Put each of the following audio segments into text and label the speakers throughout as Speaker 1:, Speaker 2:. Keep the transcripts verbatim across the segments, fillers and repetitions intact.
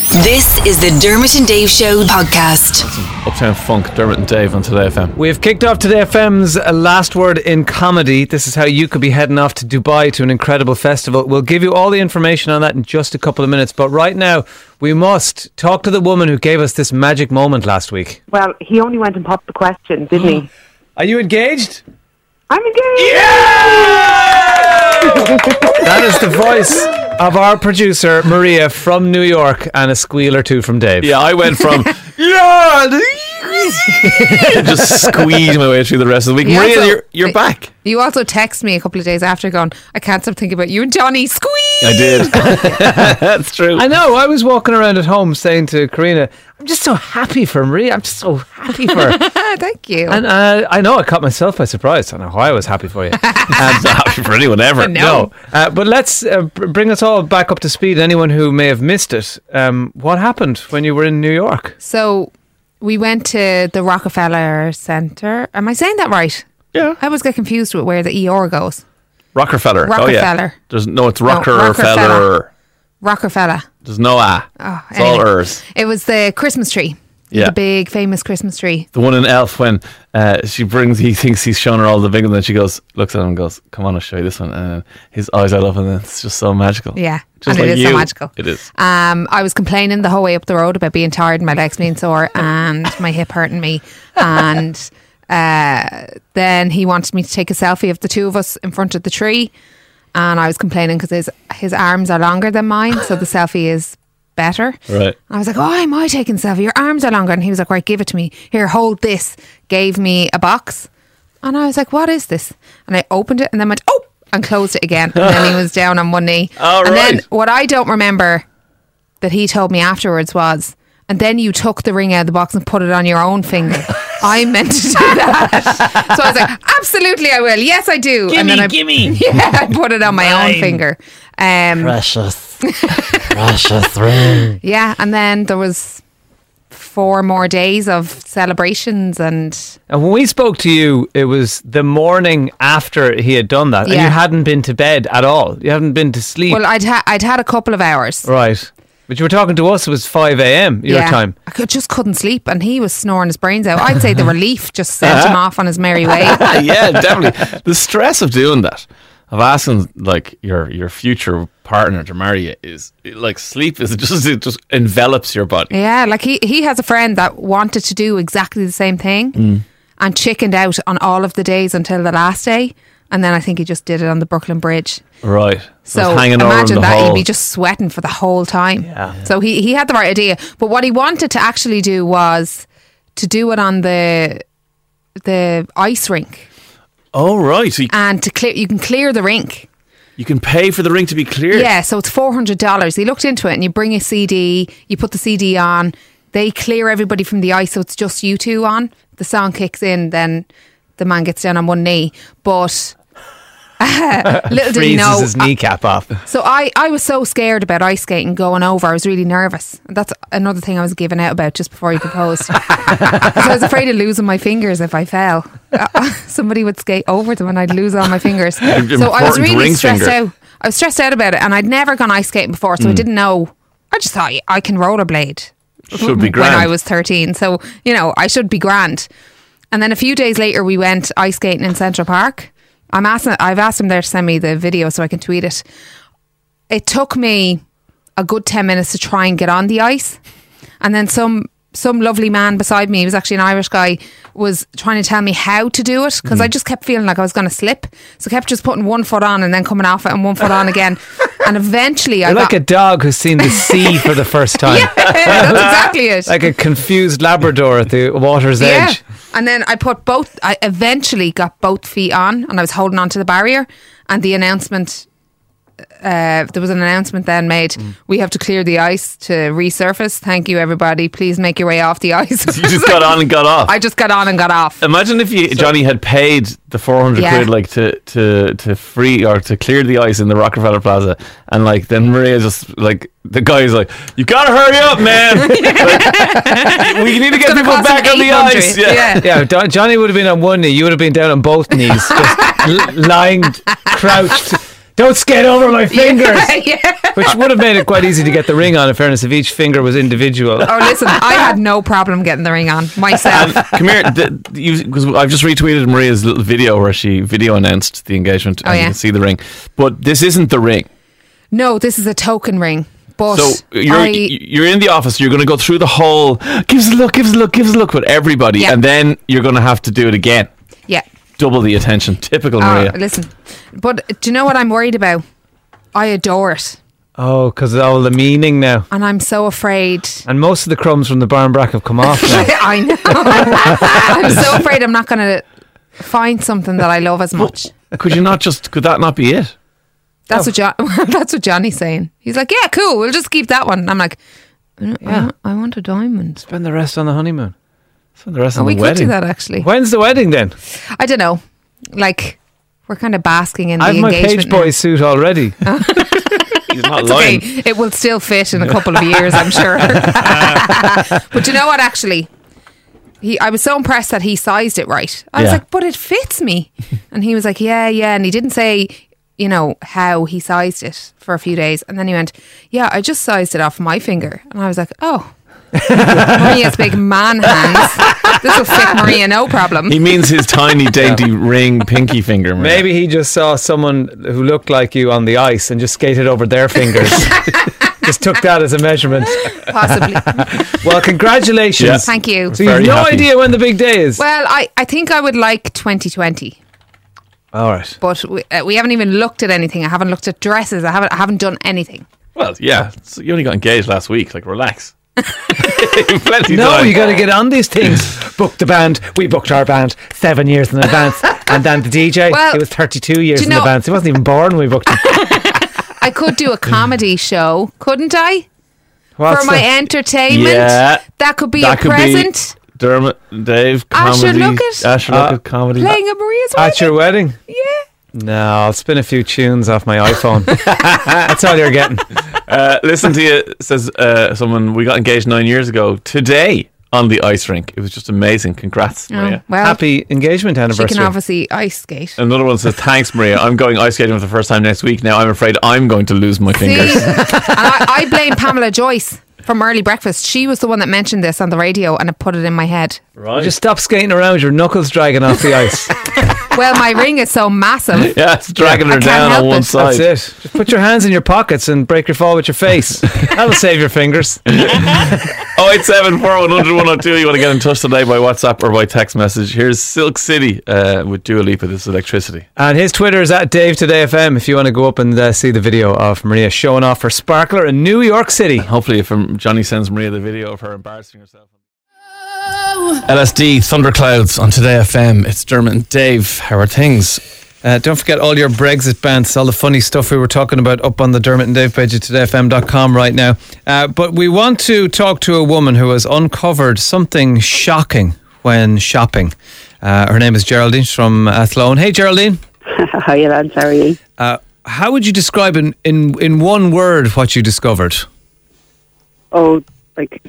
Speaker 1: This is the Dermot and Dave Show podcast.
Speaker 2: Uptown Funk, Dermot and Dave on Today F M.
Speaker 3: We have kicked off Today F M's last word in comedy. This is how you could be heading off to Dubai to an incredible festival. We'll give you all the information on that in just a couple of minutes. But right now, we must talk to the woman who gave us this magic moment last week.
Speaker 4: Well, he only went and popped the question, didn't he?
Speaker 3: Are you engaged?
Speaker 4: I'm engaged!
Speaker 3: Yeah! That is the voice of our producer, Maria, from New York, and a squeal or two from Dave.
Speaker 2: Yeah, I went from yeah, just squeeze my way through the rest of the week.
Speaker 5: You
Speaker 2: Maria,
Speaker 5: also-
Speaker 2: you're you're back.
Speaker 5: You also text me a couple of days after going, I can't stop thinking about you and Johnny. Squeeze!
Speaker 2: I did. That's true.
Speaker 3: I know, I was walking around at home saying to Karina, I'm just so happy for Maria. I'm just so happy for her.
Speaker 5: Thank you.
Speaker 3: And uh, I know I caught myself by surprise. I don't know why I was happy for you.
Speaker 2: I'm not happy for anyone ever.
Speaker 5: No.
Speaker 3: No, uh, but let's uh, br- bring us all back up to speed. Anyone who may have missed it, um, what happened when you were in New York?
Speaker 5: so we went to the Rockefeller Center. Am I saying that right?
Speaker 2: Yeah.
Speaker 5: I always get confused with where the E R goes.
Speaker 2: Rockefeller. Oh, yeah.
Speaker 5: Rockefeller.
Speaker 2: There's no, it's
Speaker 5: No,
Speaker 2: Rockefeller.
Speaker 5: Rockefeller. Rockefeller.
Speaker 2: There's no ah.
Speaker 5: Oh,
Speaker 2: It's all
Speaker 5: anyway.
Speaker 2: hers.
Speaker 5: It was the Christmas tree.
Speaker 2: Yeah.
Speaker 5: The big famous Christmas tree.
Speaker 2: The one in Elf when uh, she brings, he thinks he's showing her all the big ones, and then she goes, looks at him and goes, "Come on, I'll show you this one." And his eyes are up, and it's just so magical.
Speaker 5: Yeah.
Speaker 2: Just
Speaker 5: and
Speaker 2: like
Speaker 5: it is
Speaker 2: you.
Speaker 5: so magical.
Speaker 2: It is.
Speaker 5: Um, I was complaining the whole way up the road about being tired and my legs being sore and my hip hurting me. And uh, then he wanted me to take a selfie of the two of us in front of the tree. And I was complaining because his, his arms are longer than mine. So the selfie is better.
Speaker 2: Right.
Speaker 5: I was like, oh, why am I taking a selfie? Your arms are longer. And he was like, right, give it to me. Here, hold this. Gave me a box. And I was like, what is this? And I opened it and then went, oh, and closed it again. And then he was down on one knee.
Speaker 2: Oh,
Speaker 5: and
Speaker 2: right.
Speaker 5: then what I don't remember that he told me afterwards was, and then you took the ring out of the box and put it on your own finger. I meant to do that. So I was like, absolutely I will. Yes, I do.
Speaker 3: Gimme,
Speaker 5: and then I,
Speaker 3: gimme.
Speaker 5: Yeah, I put it on my
Speaker 3: Mine.
Speaker 5: own finger. Um,
Speaker 3: Precious. Precious ring.
Speaker 5: yeah, and then there was four more days of celebrations and
Speaker 3: And when we spoke to you, it was the morning after he had done that. And
Speaker 5: Yeah.
Speaker 3: you hadn't been to bed at all. You hadn't been to sleep.
Speaker 5: well, I'd ha- I'd had a couple of hours.
Speaker 3: Right. But you were talking to us, it was five a.m. your time.
Speaker 5: I could, just couldn't sleep, and he was snoring his brains out. I'd say the relief just sent him off on his merry way.
Speaker 2: Yeah, definitely. The stress of doing that, of asking like your your future partner to marry you, is like sleep is just it just envelops your body.
Speaker 5: Yeah, like he he has a friend that wanted to do exactly the same thing
Speaker 2: Mm.
Speaker 5: and chickened out on all of the days until the last day, and then I think he just did it on the Brooklyn Bridge.
Speaker 2: Right.
Speaker 5: So
Speaker 2: hanging over him
Speaker 5: imagine
Speaker 2: the
Speaker 5: that
Speaker 2: whole.
Speaker 5: he'd be just sweating for the whole time.
Speaker 3: Yeah.
Speaker 5: So he, he had the right idea. But what he wanted to actually do was to do it on the the ice rink
Speaker 2: Oh right. So you,
Speaker 5: and to clear you can clear the rink.
Speaker 2: you can pay for the ring to be cleared.
Speaker 5: Yeah, so it's four hundred dollars. He looked into it and you bring a C D, you put the C D on, they clear everybody from the ice, so it's just you two on. The song kicks in, then the man gets down on one knee. But little did he
Speaker 3: Freezes
Speaker 5: know.
Speaker 3: his kneecap off.
Speaker 5: So I, I was so scared about ice skating going over. I was really nervous. That's another thing I was giving out about just before he proposed. So I was afraid of losing my fingers if I fell. Uh, somebody would skate over them and I'd lose all my fingers. So I was
Speaker 2: Important
Speaker 5: really
Speaker 2: ring
Speaker 5: stressed
Speaker 2: finger.
Speaker 5: out. I was stressed out about it, and I'd never gone ice skating before, so I didn't know. I just thought I can rollerblade.
Speaker 2: Should be
Speaker 5: When
Speaker 2: grand.
Speaker 5: I was thirteen, so you know I should be grand. And then a few days later, we went ice skating in Central Park. I'm asking. I've asked him there to send me the video so I can tweet it. It took me a good ten minutes to try and get on the ice, and then some some lovely man beside me, he was actually an Irish guy, was trying to tell me how to do it because I just kept feeling like I was going to slip. So I kept just putting one foot on and then coming off it and one foot on again. And eventually I
Speaker 3: You're
Speaker 5: got...
Speaker 3: like a dog who's seen the sea for the first time.
Speaker 5: Yeah, that's exactly it.
Speaker 3: Like a confused Labrador at the water's
Speaker 5: Yeah.
Speaker 3: edge.
Speaker 5: And then I put both, I eventually got both feet on and I was holding on to the barrier, and the announcement, uh, there was an announcement then made, we have to clear the ice to resurface. Thank you, everybody. Please make your way off the ice.
Speaker 2: You just got on and got off.
Speaker 5: I just got on and got off.
Speaker 2: Imagine if you, Johnny had paid the four hundred
Speaker 5: Yeah.
Speaker 2: quid like to, to, to free or to clear the ice in the Rockefeller Plaza, and like then Maria just like the guy's like, you gotta hurry up, man. Like, we need to get
Speaker 5: gonna
Speaker 2: people
Speaker 5: cost
Speaker 2: back
Speaker 5: him
Speaker 2: on the
Speaker 5: eight hundred.
Speaker 2: ice. Yeah.
Speaker 5: Yeah.
Speaker 3: Yeah, Don- Johnny would have been on one knee. You would have been down on both knees, just l- lying crouched Don't skate over my fingers.
Speaker 5: yeah.
Speaker 3: Which would have made it quite easy to get the ring on, in fairness, if each finger was individual.
Speaker 5: Oh, listen, I had no problem getting the ring on myself.
Speaker 2: Um, come here, because I've just retweeted Maria's little video where she video announced the engagement,
Speaker 5: Oh,
Speaker 2: and
Speaker 5: yeah.
Speaker 2: you can see the ring. But this isn't the ring.
Speaker 5: No, this is a token ring. But
Speaker 2: So you're
Speaker 5: I,
Speaker 2: you're in the office. You're going to go through the whole give us a look, give us a look, give us a look with everybody,
Speaker 5: Yeah.
Speaker 2: and then you're going to have to do it again.
Speaker 5: yeah.
Speaker 2: Double the attention. Typical
Speaker 5: Oh,
Speaker 2: Maria.
Speaker 5: listen, but do you know what I'm worried about? I adore it,
Speaker 3: Oh, because of all the meaning now.
Speaker 5: and I'm so afraid.
Speaker 3: And most of the crumbs from the barn brack have come off now.
Speaker 5: I know. I'm so afraid I'm not going to find something that I love as much.
Speaker 2: Could you not just? Could that not be it?
Speaker 5: That's what John, that's what Johnny's saying. He's like, yeah, cool. We'll just keep that one. And I'm like, I,
Speaker 3: Yeah.
Speaker 5: want, I want a diamond.
Speaker 3: Spend the rest on the honeymoon.
Speaker 2: Spend the rest
Speaker 5: Oh,
Speaker 2: of
Speaker 5: we
Speaker 2: the
Speaker 5: could
Speaker 2: wedding.
Speaker 5: do that actually.
Speaker 3: When's the wedding then?
Speaker 5: I don't know. Like, we're kind of basking in the
Speaker 3: I have my
Speaker 5: engagement.
Speaker 3: page boy suit already.
Speaker 2: He's not
Speaker 5: It's
Speaker 2: lying.
Speaker 5: okay. It will still fit in a couple of years, I'm sure. But you know what? Actually, he. I was so impressed that he sized it right. I was
Speaker 2: Yeah.
Speaker 5: like, but it fits me. And he was like, yeah, yeah. And he didn't say, you know, how he sized it for a few days. And then he went, yeah, I just sized it off my finger. And I was like, oh. Maria's big man hands. This will fit Maria, no problem.
Speaker 2: He means his tiny, dainty ring, pinky finger. Maria.
Speaker 3: Maybe he just saw someone who looked like you on the ice and just skated over their fingers. Just took that as a measurement.
Speaker 5: Possibly.
Speaker 3: Well, congratulations.
Speaker 2: Yeah.
Speaker 5: Thank you.
Speaker 3: So you have
Speaker 2: Very
Speaker 3: no
Speaker 2: happy.
Speaker 3: idea when the big day is.
Speaker 5: Well, I, I think I would like twenty twenty.
Speaker 3: All right.
Speaker 5: But we, uh, we haven't even looked at anything. I haven't looked at dresses. I haven't I haven't done anything.
Speaker 2: Well, yeah. So you only got engaged last week. Like, relax. Plenty
Speaker 3: No,
Speaker 2: time.
Speaker 3: you got to get on these things. Book the band. We booked our band seven years in advance. And then the D J,
Speaker 5: Well,
Speaker 3: he was thirty-two years
Speaker 5: do you
Speaker 3: in
Speaker 5: know-
Speaker 3: advance. He wasn't even born when we booked him.
Speaker 5: I could do a comedy show, couldn't I?
Speaker 3: What's
Speaker 5: For my
Speaker 3: the-
Speaker 5: entertainment.
Speaker 2: Yeah.
Speaker 5: That could be
Speaker 2: That
Speaker 5: a
Speaker 2: could be
Speaker 5: present.
Speaker 2: Dermot, Dave,
Speaker 5: Asher
Speaker 2: comedy.
Speaker 5: Luckett.
Speaker 2: Asher
Speaker 3: Uh,
Speaker 2: Luckett, comedy.
Speaker 5: Playing at Maria's
Speaker 3: At
Speaker 5: wedding.
Speaker 3: your wedding?
Speaker 5: Yeah.
Speaker 3: No, I'll spin a few tunes off my iPhone. That's all you're getting.
Speaker 2: Uh, listen to you, says uh, someone, we got engaged nine years ago today on the ice rink. It was just amazing. Congrats,
Speaker 5: Oh,
Speaker 2: Maria.
Speaker 5: well,
Speaker 3: Happy engagement
Speaker 5: she
Speaker 3: anniversary.
Speaker 5: can obviously ice skate.
Speaker 2: Another one says, thanks, Maria. I'm going ice skating for the first time next week. Now I'm afraid I'm going to lose my
Speaker 5: See?
Speaker 2: fingers.
Speaker 5: and I, I blame Pamela Joyce from Early Breakfast. She was the one that mentioned this on the radio and it put it in my head.
Speaker 2: Right.
Speaker 3: Just stop skating around with your knuckles dragging off the ice.
Speaker 5: Well, my ring is so massive.
Speaker 2: Yeah, it's dragging
Speaker 5: I
Speaker 2: her
Speaker 5: can't
Speaker 2: down
Speaker 5: help
Speaker 2: on one
Speaker 5: it.
Speaker 2: side.
Speaker 3: That's it. Just put your hands in your pockets and break your fall with your face. That'll save your fingers.
Speaker 2: oh eight seven four one hundred one oh two. You want to get in touch today by WhatsApp or by text message. Here's Silk City uh, with Dua Lipa, This Electricity.
Speaker 3: And his Twitter is at Dave Today F M if you want to go up and uh, see the video of Maria showing off her sparkler in New York City.
Speaker 2: Hopefully if um, Johnny sends Maria the video of her embarrassing herself. L S D, Thunderclouds on Today F M. It's Dermot and Dave. How are things?
Speaker 3: Uh, don't forget all your Brexit bants, all the funny stuff we were talking about up on the Dermot and Dave page at today f m dot com right now. Uh, but we want to talk to a woman who has uncovered something shocking when shopping. Uh, her name is Geraldine. She's from Athlone. Hey, Geraldine.
Speaker 4: Hi, lads. How are you?
Speaker 3: Uh, how would you describe in, in, in one word what you discovered?
Speaker 4: Oh, like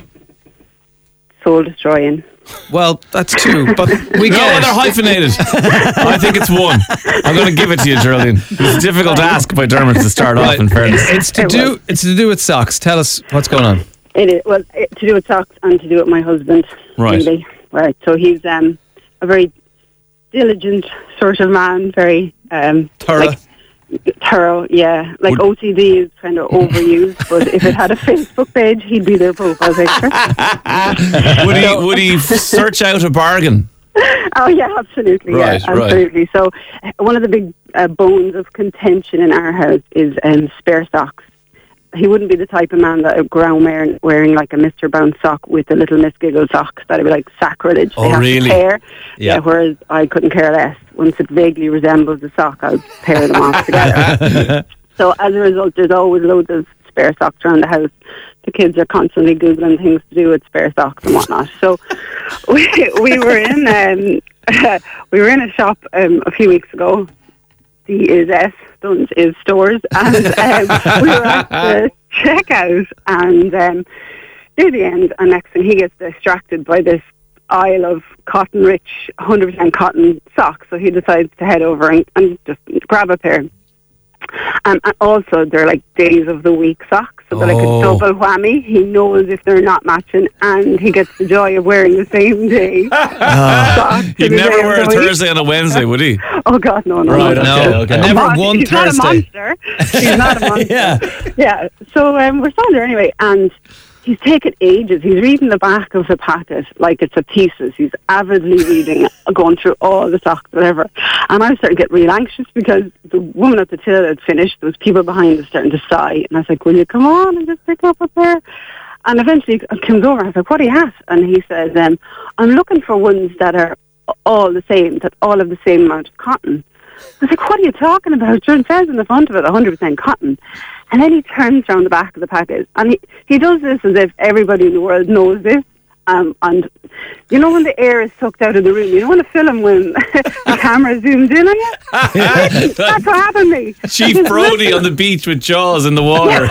Speaker 4: soul destroying.
Speaker 3: Well, that's two, but we
Speaker 2: No,
Speaker 3: get
Speaker 2: they're
Speaker 3: it.
Speaker 2: hyphenated. I think it's one. I'm going to give it to you, Geraldine. It's difficult to ask by Dermot to start off, in fairness.
Speaker 3: It's to
Speaker 4: It
Speaker 3: do.
Speaker 4: was.
Speaker 3: It's to do with socks. Tell us what's going on.
Speaker 4: It is well it, to do with socks and to do with my husband.
Speaker 2: Right.
Speaker 4: Really. Right. So he's um a very diligent sort of man. Very um
Speaker 3: Thorough.
Speaker 4: like, thorough. Yeah. Like
Speaker 2: Would-
Speaker 4: O C D is kind of overused, but if it had a Facebook page, he'd be their profile picture.
Speaker 2: Would he, would he f- search out a bargain?
Speaker 4: Oh yeah, absolutely.
Speaker 2: Right,
Speaker 4: yeah,
Speaker 2: right.
Speaker 4: absolutely. So uh, one of the big uh, bones of contention in our house is um, spare socks. He wouldn't be the type of man that would go around wearing, wearing like a Mister Brown sock with a little Miss Giggle sock. That'd be like sacrilege.
Speaker 2: Oh,
Speaker 4: they have
Speaker 2: really?
Speaker 4: To pair.
Speaker 3: Yeah.
Speaker 4: Yeah. Whereas I couldn't care less. Once it vaguely resembles a sock, I'd pair them off together. So as a result, there's always loads of spare socks around the house. The kids are constantly Googling things to do with spare socks and whatnot. So we, we were in um, we were in a shop um, a few weeks ago. D is S, Duns is stores, and um, we were at the checkout, and um, near the end, and next thing he gets distracted by this aisle of cotton-rich, one hundred percent cotton socks. So he decides to head over and, and just grab a pair. Um, and also, they're like days of the week socks, so they're like
Speaker 3: Oh.
Speaker 4: a double whammy. He knows if they're not matching, and he gets the joy of wearing the same day. socks
Speaker 2: He'd
Speaker 4: every
Speaker 2: never
Speaker 4: day of
Speaker 2: wear a
Speaker 4: the week.
Speaker 2: Thursday and a Wednesday, would he?
Speaker 4: Oh God, no, no,
Speaker 2: Right,
Speaker 4: no.
Speaker 2: okay,
Speaker 3: No,
Speaker 2: okay.
Speaker 3: I never
Speaker 4: Mon-
Speaker 3: won
Speaker 4: he's
Speaker 3: Thursday.
Speaker 4: not a monster. He's not a monster.
Speaker 3: Yeah.
Speaker 4: Yeah. So um, we're standing there anyway, and he's taken ages. He's reading the back of the packet like it's a thesis. He's avidly reading, going through all the socks, whatever. And I was starting to get real anxious because the woman at the till had finished. There was people behind us starting to sigh. And I was like, will you come on and just pick up a pair? And eventually he comes over. I was like, what are you at? And he says, um, I'm looking for ones that are all the same, that all have the same amount of cotton. I was like, what are you talking about? It says in the front of it one hundred percent cotton. And then he turns around the back of the packet, and he, he does this as if everybody in the world knows this. Um, and you know when the air is sucked out of the room, you know when a film when the camera zooms in on you? That's what happened to me.
Speaker 2: Chief
Speaker 4: Because
Speaker 2: Brody
Speaker 4: written-
Speaker 2: on the beach with Jaws in the water.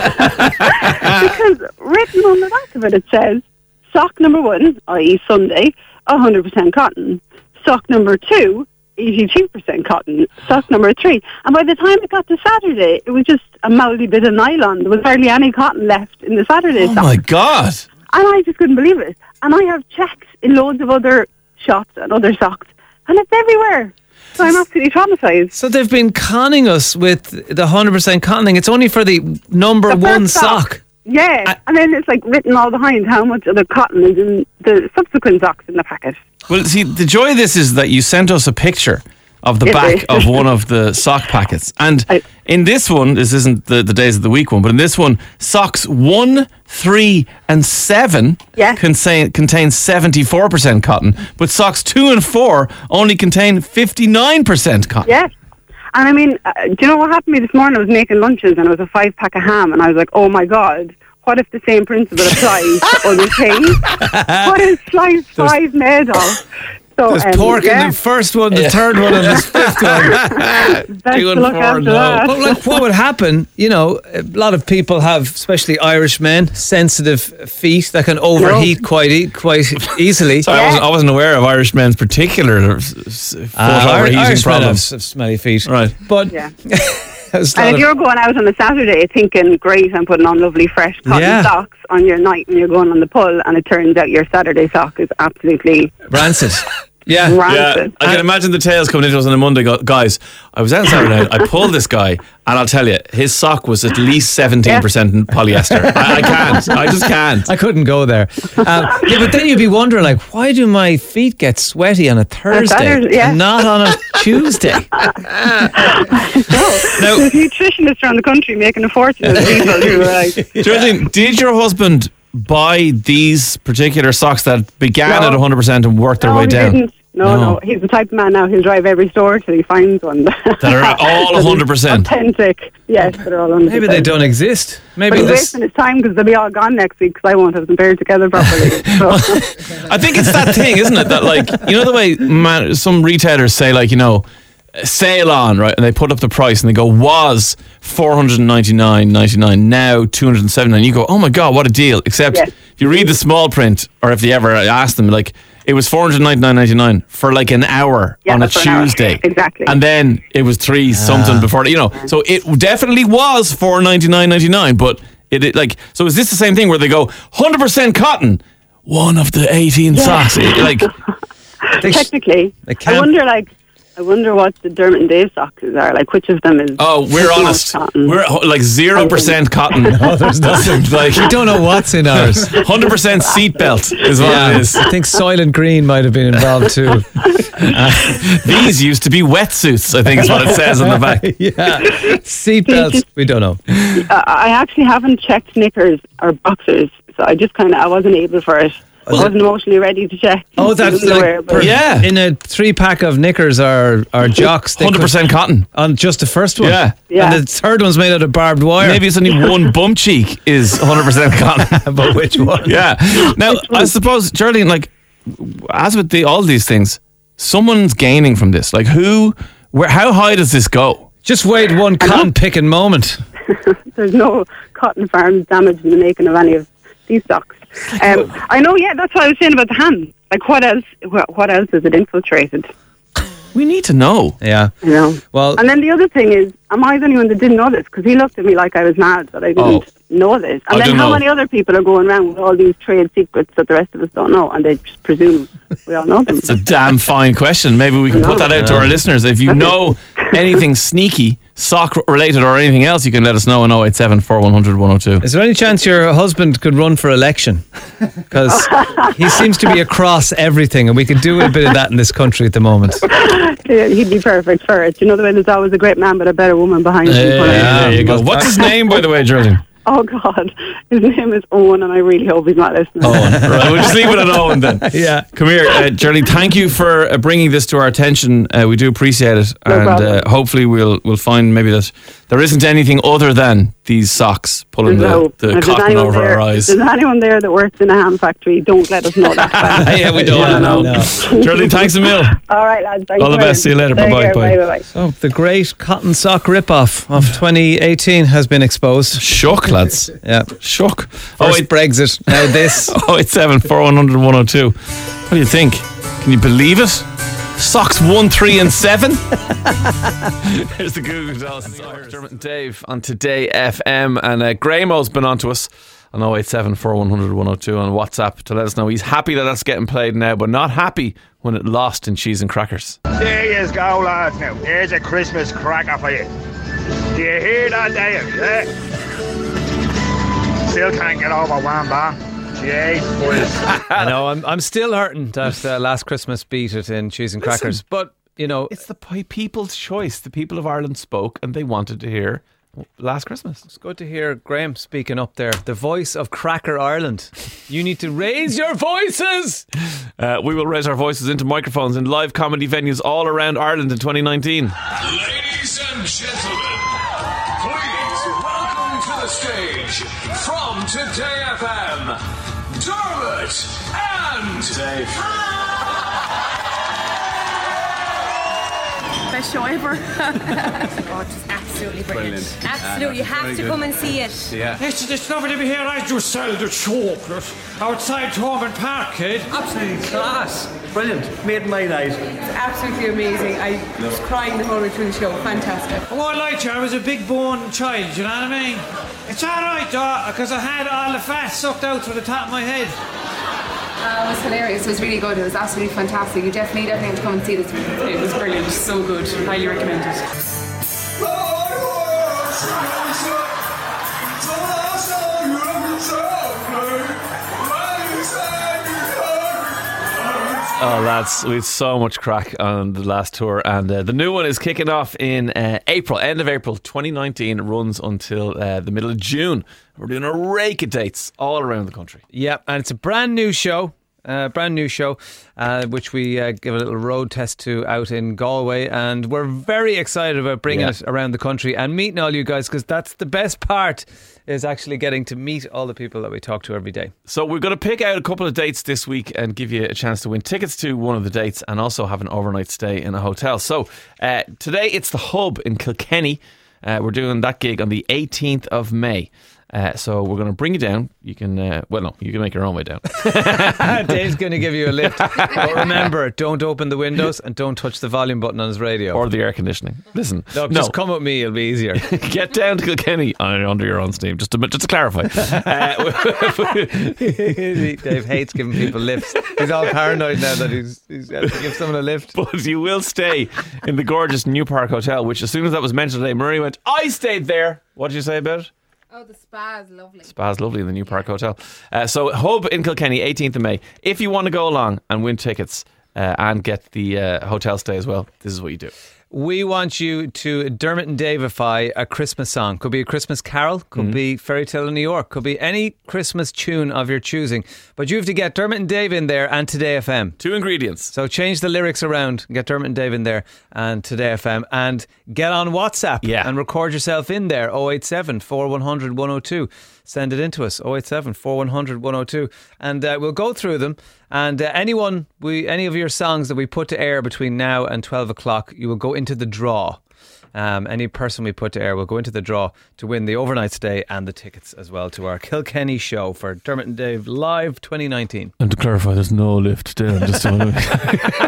Speaker 4: Because written on the back of it, it says, sock number one, that is. Sunday, one hundred percent cotton. Sock number two, eighty-two percent cotton. Sock number three. And by the time it got to Saturday, it was just a mouldy bit of nylon. There was hardly any cotton left in the Saturday
Speaker 2: Oh
Speaker 4: sock.
Speaker 2: my God.
Speaker 4: And I just couldn't believe it. And I have checked in loads of other shops and other socks, and it's everywhere. So I'm absolutely traumatized.
Speaker 3: So they've been conning us with the one hundred percent cottoning. It's only for the number
Speaker 4: The
Speaker 3: one
Speaker 4: first
Speaker 3: sock.
Speaker 4: Yeah,
Speaker 3: I-
Speaker 4: and then it's like written all behind how much of the cotton is in the subsequent socks in the packet.
Speaker 2: Well, see, the joy of this is that you sent us a picture of the
Speaker 4: Yes,
Speaker 2: back
Speaker 4: sir.
Speaker 2: of one of the sock packets. And
Speaker 4: I-
Speaker 2: in this one, this isn't the, the days of the week one, but in this one, socks one, three, and seven
Speaker 4: Yes.
Speaker 2: contain, contain seventy-four percent cotton, but socks two and four only contain fifty-nine percent cotton.
Speaker 4: Yes. And I mean, uh, do you know what happened to me this morning? I was making lunches and it was a five pack of ham, and I was like, oh my God, what if the same principle applies to other things? What is slice five made of? So,
Speaker 3: There's
Speaker 4: um,
Speaker 3: pork
Speaker 4: yeah,
Speaker 3: in the first one, the third one, and the fifth one.
Speaker 4: best
Speaker 2: two
Speaker 4: to
Speaker 2: and
Speaker 4: look
Speaker 2: four,
Speaker 4: after
Speaker 2: no.
Speaker 4: that.
Speaker 3: But like, what would happen? You know, a lot of people have, especially Irish men, sensitive feet that can overheat quite e- quite easily.
Speaker 2: Sorry, I, wasn't, I wasn't aware of Irish men's particular s- s- foot
Speaker 3: Uh,
Speaker 2: overheating
Speaker 3: Irish men have
Speaker 2: problems.
Speaker 3: s- smelly feet,
Speaker 2: Right.
Speaker 3: But
Speaker 4: Yeah.
Speaker 3: there's a
Speaker 4: And
Speaker 3: lot
Speaker 4: if
Speaker 3: of-
Speaker 4: you're going out on a Saturday thinking, great, I'm putting on lovely fresh cotton
Speaker 3: Yeah.
Speaker 4: socks on your night when you're going on the pull, and it turns out your Saturday sock is absolutely
Speaker 3: rancid. Yeah.
Speaker 2: Yeah,
Speaker 4: rancid.
Speaker 2: I can imagine the tales coming into us on a Monday. Go, guys, I was out on Saturday night. I pulled this guy, and I'll tell you, his sock was at least seventeen percent in polyester. I, I can't. I just can't.
Speaker 3: I couldn't go there. Um, yeah, but then you'd be wondering, like, why do my feet get sweaty on a Thursday
Speaker 4: Saturday, yeah.
Speaker 3: and not on a Tuesday?
Speaker 4: No, there's nutritionists around the country making a fortune of people who are like,
Speaker 2: Geraldine, did your husband buy these particular socks that began
Speaker 4: No.
Speaker 2: at one hundred percent and worked their
Speaker 4: no,
Speaker 2: way
Speaker 4: he
Speaker 2: down?
Speaker 4: didn't. No,
Speaker 2: No.
Speaker 4: no, he's the type of man now, he'll drive every store till he finds one.
Speaker 2: That are all one hundred percent.
Speaker 4: Authentic. Yes, they're all one hundred percent.
Speaker 3: Maybe they don't exist.
Speaker 4: But
Speaker 3: Maybe
Speaker 4: he's
Speaker 3: this.
Speaker 4: wasting his time because they'll be all gone next week because I won't have them paired together properly. So.
Speaker 2: I think it's that thing, isn't it? That, like, you know the way man, some retailers say, like, you know, sale on, right? And they put up the price and they go, was four hundred ninety-nine ninety-nine, now two hundred seventy-nine. You go, oh my God, what a deal. Except
Speaker 4: Yes.
Speaker 2: if you read the small print, or if you ever ask them, like, it was four hundred ninety-nine ninety-nine for like an hour
Speaker 4: Yeah,
Speaker 2: on a
Speaker 4: for an hour.
Speaker 2: Tuesday.
Speaker 4: Exactly.
Speaker 2: And then it was three something before, you know. So it definitely was four ninety-nine ninety-nine, but it, it like, so is this the same thing where they go one hundred percent cotton, one of the eighteen socks? It, like,
Speaker 3: They sh-
Speaker 4: Technically,
Speaker 3: they
Speaker 4: I
Speaker 3: can't-
Speaker 4: wonder, like, I wonder what the Dermot and Dave socks are. Like, which of them is?
Speaker 2: oh, we're
Speaker 4: the most
Speaker 2: honest.
Speaker 4: cotton?
Speaker 2: We're ho- like zero percent cotton.
Speaker 3: Oh, there's nothing.
Speaker 2: Like
Speaker 3: We don't know what's in ours.
Speaker 2: one hundred percent seatbelt is what
Speaker 3: Yeah,
Speaker 2: it is.
Speaker 3: I think Soylent Green might have been involved too.
Speaker 2: These used to be wetsuits, I think is what it says on the back.
Speaker 3: Yeah, seatbelts. We don't know.
Speaker 4: Uh, I actually haven't checked knickers or boxers, so I just kind of I wasn't able for it. I wasn't emotionally ready to check.
Speaker 3: Oh, that's
Speaker 4: Underwear,
Speaker 3: like
Speaker 4: but-
Speaker 3: per-
Speaker 2: Yeah.
Speaker 3: In a three pack of knickers or or jocks, they
Speaker 2: one hundred percent
Speaker 3: could-
Speaker 2: cotton.
Speaker 3: on just the first one.
Speaker 2: Yeah.
Speaker 4: Yeah.
Speaker 3: And the third one's made out of barbed wire.
Speaker 2: Maybe it's only one bum cheek is one hundred percent cotton.
Speaker 3: but which one?
Speaker 2: Yeah. Now, I suppose, Geraldine, like, as with the, all these things, someone's gaining from this. Like, who, where, how high does this go?
Speaker 3: Just wait one cotton picking moment.
Speaker 4: There's no cotton farms damaged in the making of any of these socks. Um, I know, yeah, that's what I was saying about the ham. Like, what else? What, what else is it infiltrated?
Speaker 2: We need to know.
Speaker 3: Yeah.
Speaker 4: You know.
Speaker 3: Well,
Speaker 4: And then the other thing is, am I the only one that didn't know this? Because he looked at me like I was mad that I didn't
Speaker 2: Oh.
Speaker 4: know this. And
Speaker 2: I
Speaker 4: then
Speaker 2: don't
Speaker 4: how
Speaker 2: know.
Speaker 4: many other people are going around with all these trade secrets that the rest of us don't know, and they just presume we all know them.
Speaker 2: It's a damn fine question. Maybe we can put that out to our listeners. If you know anything sneaky, sock related or anything else, you can let us know on oh eight seven, four one hundred, one oh two.
Speaker 3: Is there any chance your husband could run for election? Because he seems to be across everything, and we could do a bit of that in this country at the moment.
Speaker 4: Yeah, he'd be perfect for it. You know the way there's always a great man but a better woman behind him.
Speaker 2: Yeah, there you go. What's his name, by the way, Geraldine?
Speaker 4: Oh God, his name is Owen, and I really hope he's not listening.
Speaker 2: Owen. Right, we'll just leave it at Owen then.
Speaker 3: Yeah.
Speaker 2: Come here, uh, Geraldine. Thank you for uh, bringing this to our attention. Uh, we do appreciate it,
Speaker 4: No
Speaker 2: and
Speaker 4: problem.
Speaker 2: uh, hopefully we'll we'll find maybe that there isn't anything other than these socks pulling
Speaker 4: No.
Speaker 2: the, the
Speaker 4: If there's
Speaker 2: cotton
Speaker 4: anyone
Speaker 2: over
Speaker 4: there,
Speaker 2: our eyes.
Speaker 4: If there's anyone there that works in a ham factory, don't let us know that.
Speaker 2: Yeah, we don't
Speaker 3: Yeah,
Speaker 2: want to know.
Speaker 3: no.
Speaker 2: Geraldine, thanks a mil.
Speaker 4: All right, lads. Thanks
Speaker 2: All the
Speaker 4: very
Speaker 2: best. See you later.
Speaker 4: much. Take
Speaker 2: Bye-bye.
Speaker 4: care.
Speaker 2: Bye.
Speaker 4: Bye. Bye.
Speaker 3: So the great cotton sock ripoff of twenty eighteen has been exposed.
Speaker 2: Shook, lads.
Speaker 3: Yeah.
Speaker 2: Shook.
Speaker 3: First
Speaker 2: Oh, wait.
Speaker 3: Brexit, now this.
Speaker 2: oh eight seven, four one hundred, one oh two. What do you think? Can you believe it? Socks one, three, and seven. Here's the Google Dolls. Dermot and Dave on Today F M, and uh, Gramo's been on to us on oh eight seven, four one hundred, one oh two on WhatsApp to let us know he's happy that that's getting played now, but not happy when it lost in cheese and crackers.
Speaker 6: There you go, lads. Now, there's a Christmas cracker for you. Do you hear that, Dave? Yeah? Still can't get over one bar. Jeez, boys.
Speaker 3: I know, I'm, I'm still hurting that uh, last Christmas beat it in cheese and crackers.
Speaker 2: Listen.
Speaker 3: But, you know,
Speaker 2: It's the p- people's choice. The people of Ireland spoke and they wanted to hear Last Christmas.
Speaker 3: it's good to hear Graham speaking up there. The voice of Cracker Ireland. You need to raise your voices.
Speaker 2: Uh, we will raise our voices into microphones in live comedy venues all around Ireland in twenty nineteen.
Speaker 7: Ladies and gentlemen, please welcome to the stage from Today F M, Dermot and Dave.
Speaker 8: Best show ever. Oh, just absolutely brilliant. Absolutely, you have to come and see it.
Speaker 9: It's, it's lovely to be here. I just sell the chocolate outside Tormund Park, kid.
Speaker 10: Absolutely class. Brilliant. Made my night.
Speaker 8: It's absolutely amazing. I was crying the whole way through the show. Fantastic.
Speaker 9: I won't lie to you, I was a big born child, you know what I mean? It's alright, though, because I had all the fat sucked out through the top of my head.
Speaker 8: Uh, it was hilarious. It was really good. It was absolutely fantastic. You definitely, definitely have to come and see this. It was brilliant. So good. Highly recommend it.
Speaker 2: Oh, lads, we had so much crack on the last tour, and uh, the new one is kicking off in uh, April, end of April twenty nineteen. It runs until uh, the middle of June. We're doing a rake of dates all around the country.
Speaker 3: Yeah, and it's a brand new show. Uh, brand new show, uh, which we uh, give a little road test to out in Galway, and we're very excited about bringing
Speaker 2: Yeah.
Speaker 3: it around the country and meeting all you guys, because that's the best part, is actually getting to meet all the people that we talk to every day.
Speaker 2: So we're going to pick out a couple of dates this week and give you a chance to win tickets to one of the dates and also have an overnight stay in a hotel. So uh, today it's the Hub in Kilkenny. Uh, we're doing that gig on the eighteenth of May. Uh, so we're going to bring you down. You can, uh, well, no, you can make your own way down.
Speaker 3: Dave's going to give you a lift. But remember, don't open the windows and don't touch the volume button on his radio.
Speaker 2: Or the air conditioning. Listen,
Speaker 3: no,
Speaker 2: no.
Speaker 3: just come with me, it'll be easier.
Speaker 2: Get down to Kilkenny uh, under your own steam, just to, just to clarify. Uh,
Speaker 3: Dave hates giving people lifts. He's all paranoid now that he's, he's has to give someone a lift.
Speaker 2: But you will stay in the gorgeous New Park Hotel, which as soon as that was mentioned today, Murray went, I stayed there. What did you say about it?
Speaker 5: Oh, the spa is lovely.
Speaker 2: Spa's lovely in the New Park Hotel. Uh, so Hub in Kilkenny, eighteenth of May. If you want to go along and win tickets uh, and get the uh, hotel stay as well, this is what you do.
Speaker 3: We want you to Dermot and Davify a Christmas song. Could be a Christmas carol, could
Speaker 2: Mm-hmm.
Speaker 3: be Fairy Tale in New York, could be any Christmas tune of your choosing. But you have to get Dermot and Dave in there and Today F M.
Speaker 2: Two ingredients.
Speaker 3: So change the lyrics around and get Dermot and Dave in there and Today F M, and get on WhatsApp
Speaker 2: Yeah.
Speaker 3: and record yourself in there. oh eight seven, four one hundred, one oh two. Send it in to us, oh eight seven, four one hundred, one oh two, and uh, we'll go through them. And uh, anyone, we any of your songs that we put to air between now and twelve o'clock, you will go into the draw. Um, any person we put to air will go into the draw to win the overnight stay and the tickets as well to our Kilkenny show for Dermot and Dave Live twenty nineteen.
Speaker 2: And to clarify, there's no lift down. Just to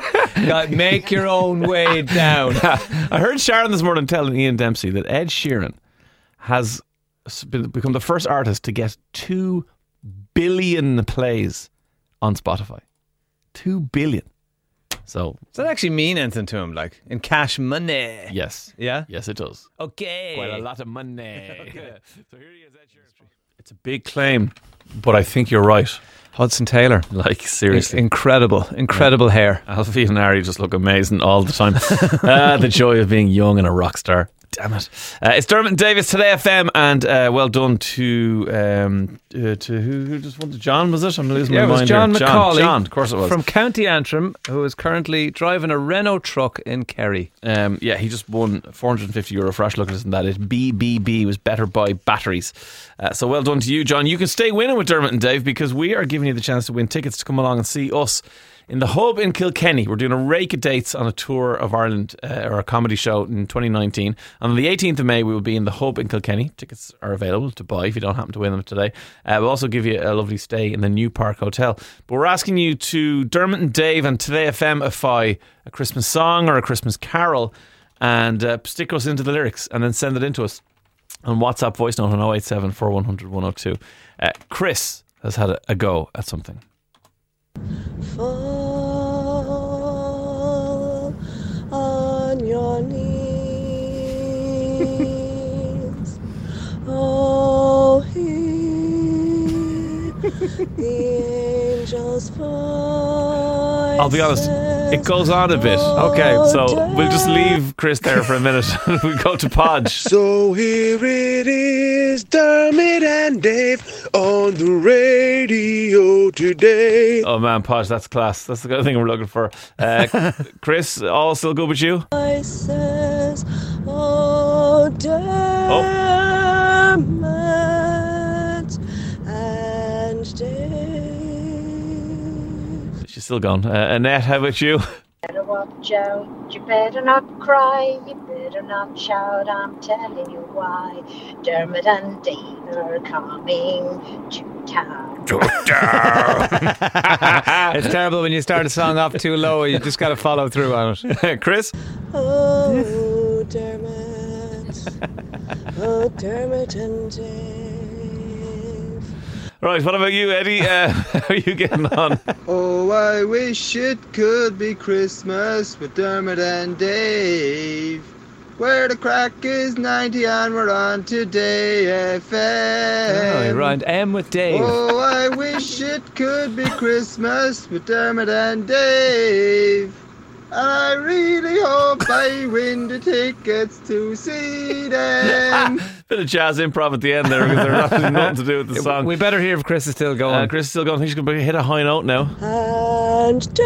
Speaker 3: God, make your own way down.
Speaker 2: I heard Sharon this morning telling Ian Dempsey that Ed Sheeran has been, become the first artist to get two billion plays on Spotify. Two billion. So
Speaker 3: does that actually mean anything to him, like in cash money?
Speaker 2: Yes.
Speaker 3: Yeah?
Speaker 2: Yes, it does.
Speaker 3: Okay.
Speaker 2: Quite a lot of money. Okay. So here he is, Ed Sheeran. It's a big claim, but I think you're right.
Speaker 3: Hudson Taylor.
Speaker 2: Like, seriously.
Speaker 3: Incredible. Incredible yeah. hair.
Speaker 2: Alfie and Ari just look amazing all the time. ah, the joy of being young and a rock star. Damn it. Uh, it's Dermot and Davis, Today F M, and uh, well done to um, uh, to who, who just won? To John, was it? I'm losing
Speaker 3: yeah,
Speaker 2: my mind.
Speaker 3: It was John
Speaker 2: here.
Speaker 3: McCauley.
Speaker 2: John, John, of course it was.
Speaker 3: From County Antrim, who is currently driving a Renault truck in Kerry.
Speaker 2: Um, yeah, he just won four hundred fifty euro for Ash. Look at that. It B B B was Better Buy Batteries. Uh, so well done to you, John. You can stay winning with Dermot and Dave because we are giving you the chance to win tickets to come along and see us in the Hub in Kilkenny. We're doing a rake of dates on a tour of Ireland uh, or a comedy show in twenty nineteen. On the eighteenth of May, we will be in the Hub in Kilkenny. Tickets are available to buy if you don't happen to win them today. Uh, we'll also give you a lovely stay in the New Park Hotel. But we're asking you to Dermot and Dave and Today F M-ify a Christmas song or a Christmas carol and uh, stick us into the lyrics and then send it in to us on WhatsApp voice note on oh eight seven, four one hundred, one oh two. Uh, Chris has had a, a go at something.
Speaker 11: Fall on your knees. Oh, hear the angels' voices.
Speaker 2: I'll be honest, it goes on a bit. Okay, so we'll just leave Chris there for a minute and we'll go to Podge.
Speaker 12: So here it is, Dermot and Dave on the radio today.
Speaker 2: Oh man, Podge, that's class. That's the kind of thing we're looking for. Uh, Chris, all still good with you?
Speaker 11: Voices, oh, Dermot and Dave.
Speaker 2: She's still gone. Uh, Annette, how about you?
Speaker 13: Better watch out, you better not cry, you better not shout, I'm telling you why. Dermot and Dave are coming to town.
Speaker 2: To town.
Speaker 3: It's terrible when you start a song off too low. You just got to follow through on
Speaker 2: it. Chris?
Speaker 11: Oh, Dermot. Oh, Dermot and Dave.
Speaker 2: Right, what about you, Eddie? Uh, how are you getting on?
Speaker 12: Oh, I wish it could be Christmas with Dermot and Dave. Where the crack is ninety and we're on Today F M.
Speaker 3: Oh, you rhymed M with Dave.
Speaker 12: Oh, I wish it could be Christmas with Dermot and Dave. And I really hope I win the tickets to see them.
Speaker 2: Bit of jazz improv at the end there because there's absolutely nothing to do with the song.
Speaker 3: We better hear if Chris is still going.
Speaker 2: Uh, Chris is still going. I think she's going to hit a high note now.
Speaker 11: And Dave,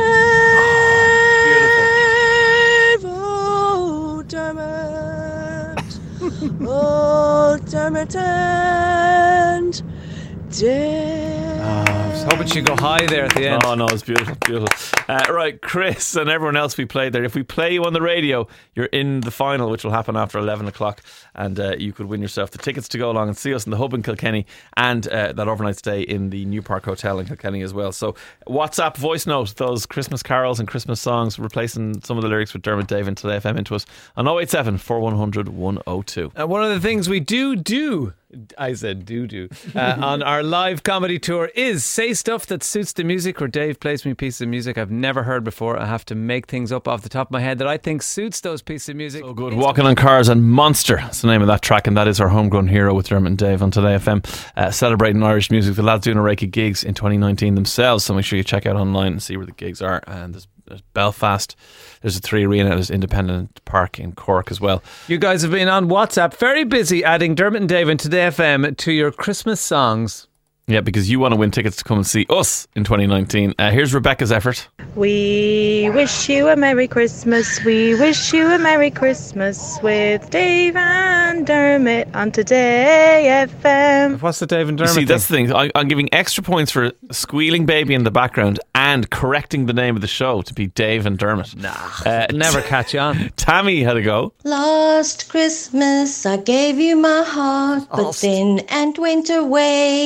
Speaker 11: oh, Dermot. Oh, Dermot and Dave.
Speaker 3: Oh, I was hoping she'd go high there at the end.
Speaker 2: Oh no, it's beautiful, beautiful. Uh, right, Chris and everyone else we played there. If we play you on the radio, you're in the final, which will happen after eleven o'clock, and uh, you could win yourself the tickets to go along and see us in the Hub in Kilkenny and uh, that overnight stay in the New Park Hotel in Kilkenny as well. So WhatsApp voice note those Christmas carols and Christmas songs, replacing some of the lyrics with Dermot, Dave and Today F M into us on oh eight seven, four one hundred, one oh two.
Speaker 3: Uh, one of the things we do do I said do do uh, on our live comedy tour is say stuff that suits the music, where Dave plays me pieces of music I've never heard before. I have to make things up off the top of my head that I think suits those pieces of music.
Speaker 2: So good. Walking on Cars and Monster, that's the name of that track, and that is our homegrown hero with Dermot and Dave on Today F M, uh, celebrating Irish music. The lads doing a rake of gigs in twenty nineteen themselves, so make sure you check out online and see where the gigs are. And there's There's Belfast, there's a Three Arena, there's Independent Park in Cork as well.
Speaker 3: You guys have been on WhatsApp very busy adding Dermot and Dave and Today F M to your Christmas songs.
Speaker 2: Yeah, because you want to win tickets to come and see us in twenty nineteen. Uh, here's Rebecca's effort.
Speaker 14: We wish you a Merry Christmas. We wish you a Merry Christmas with Dave and Dermot on Today F M.
Speaker 3: What's the Dave and Dermot
Speaker 2: See,
Speaker 3: thing?
Speaker 2: that's the thing. I, I'm giving extra points for squealing baby in the background and correcting the name of the show to be Dave and Dermot.
Speaker 3: Nah,
Speaker 2: uh,
Speaker 3: never catch on.
Speaker 2: Tammy had a go.
Speaker 15: Last Christmas I gave you my heart, but
Speaker 3: Lost.
Speaker 15: then and went away and decked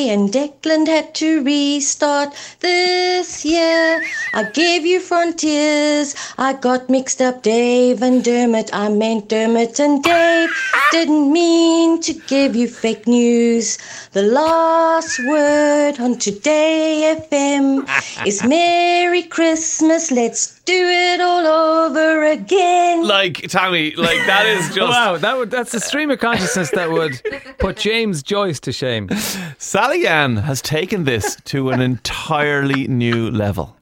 Speaker 15: Techland had to restart this year. I gave you Frontiers. I got mixed up Dave and Dermot. I meant Dermot and Dave. Didn't mean to give you fake news. The last word on Today F M is Merry Christmas. Let's do it all over again.
Speaker 2: Like, Tommy, like that is just
Speaker 3: wow. That would that's a stream of consciousness that would put James Joyce to shame.
Speaker 2: Sally Ann has taken this to an entirely new level.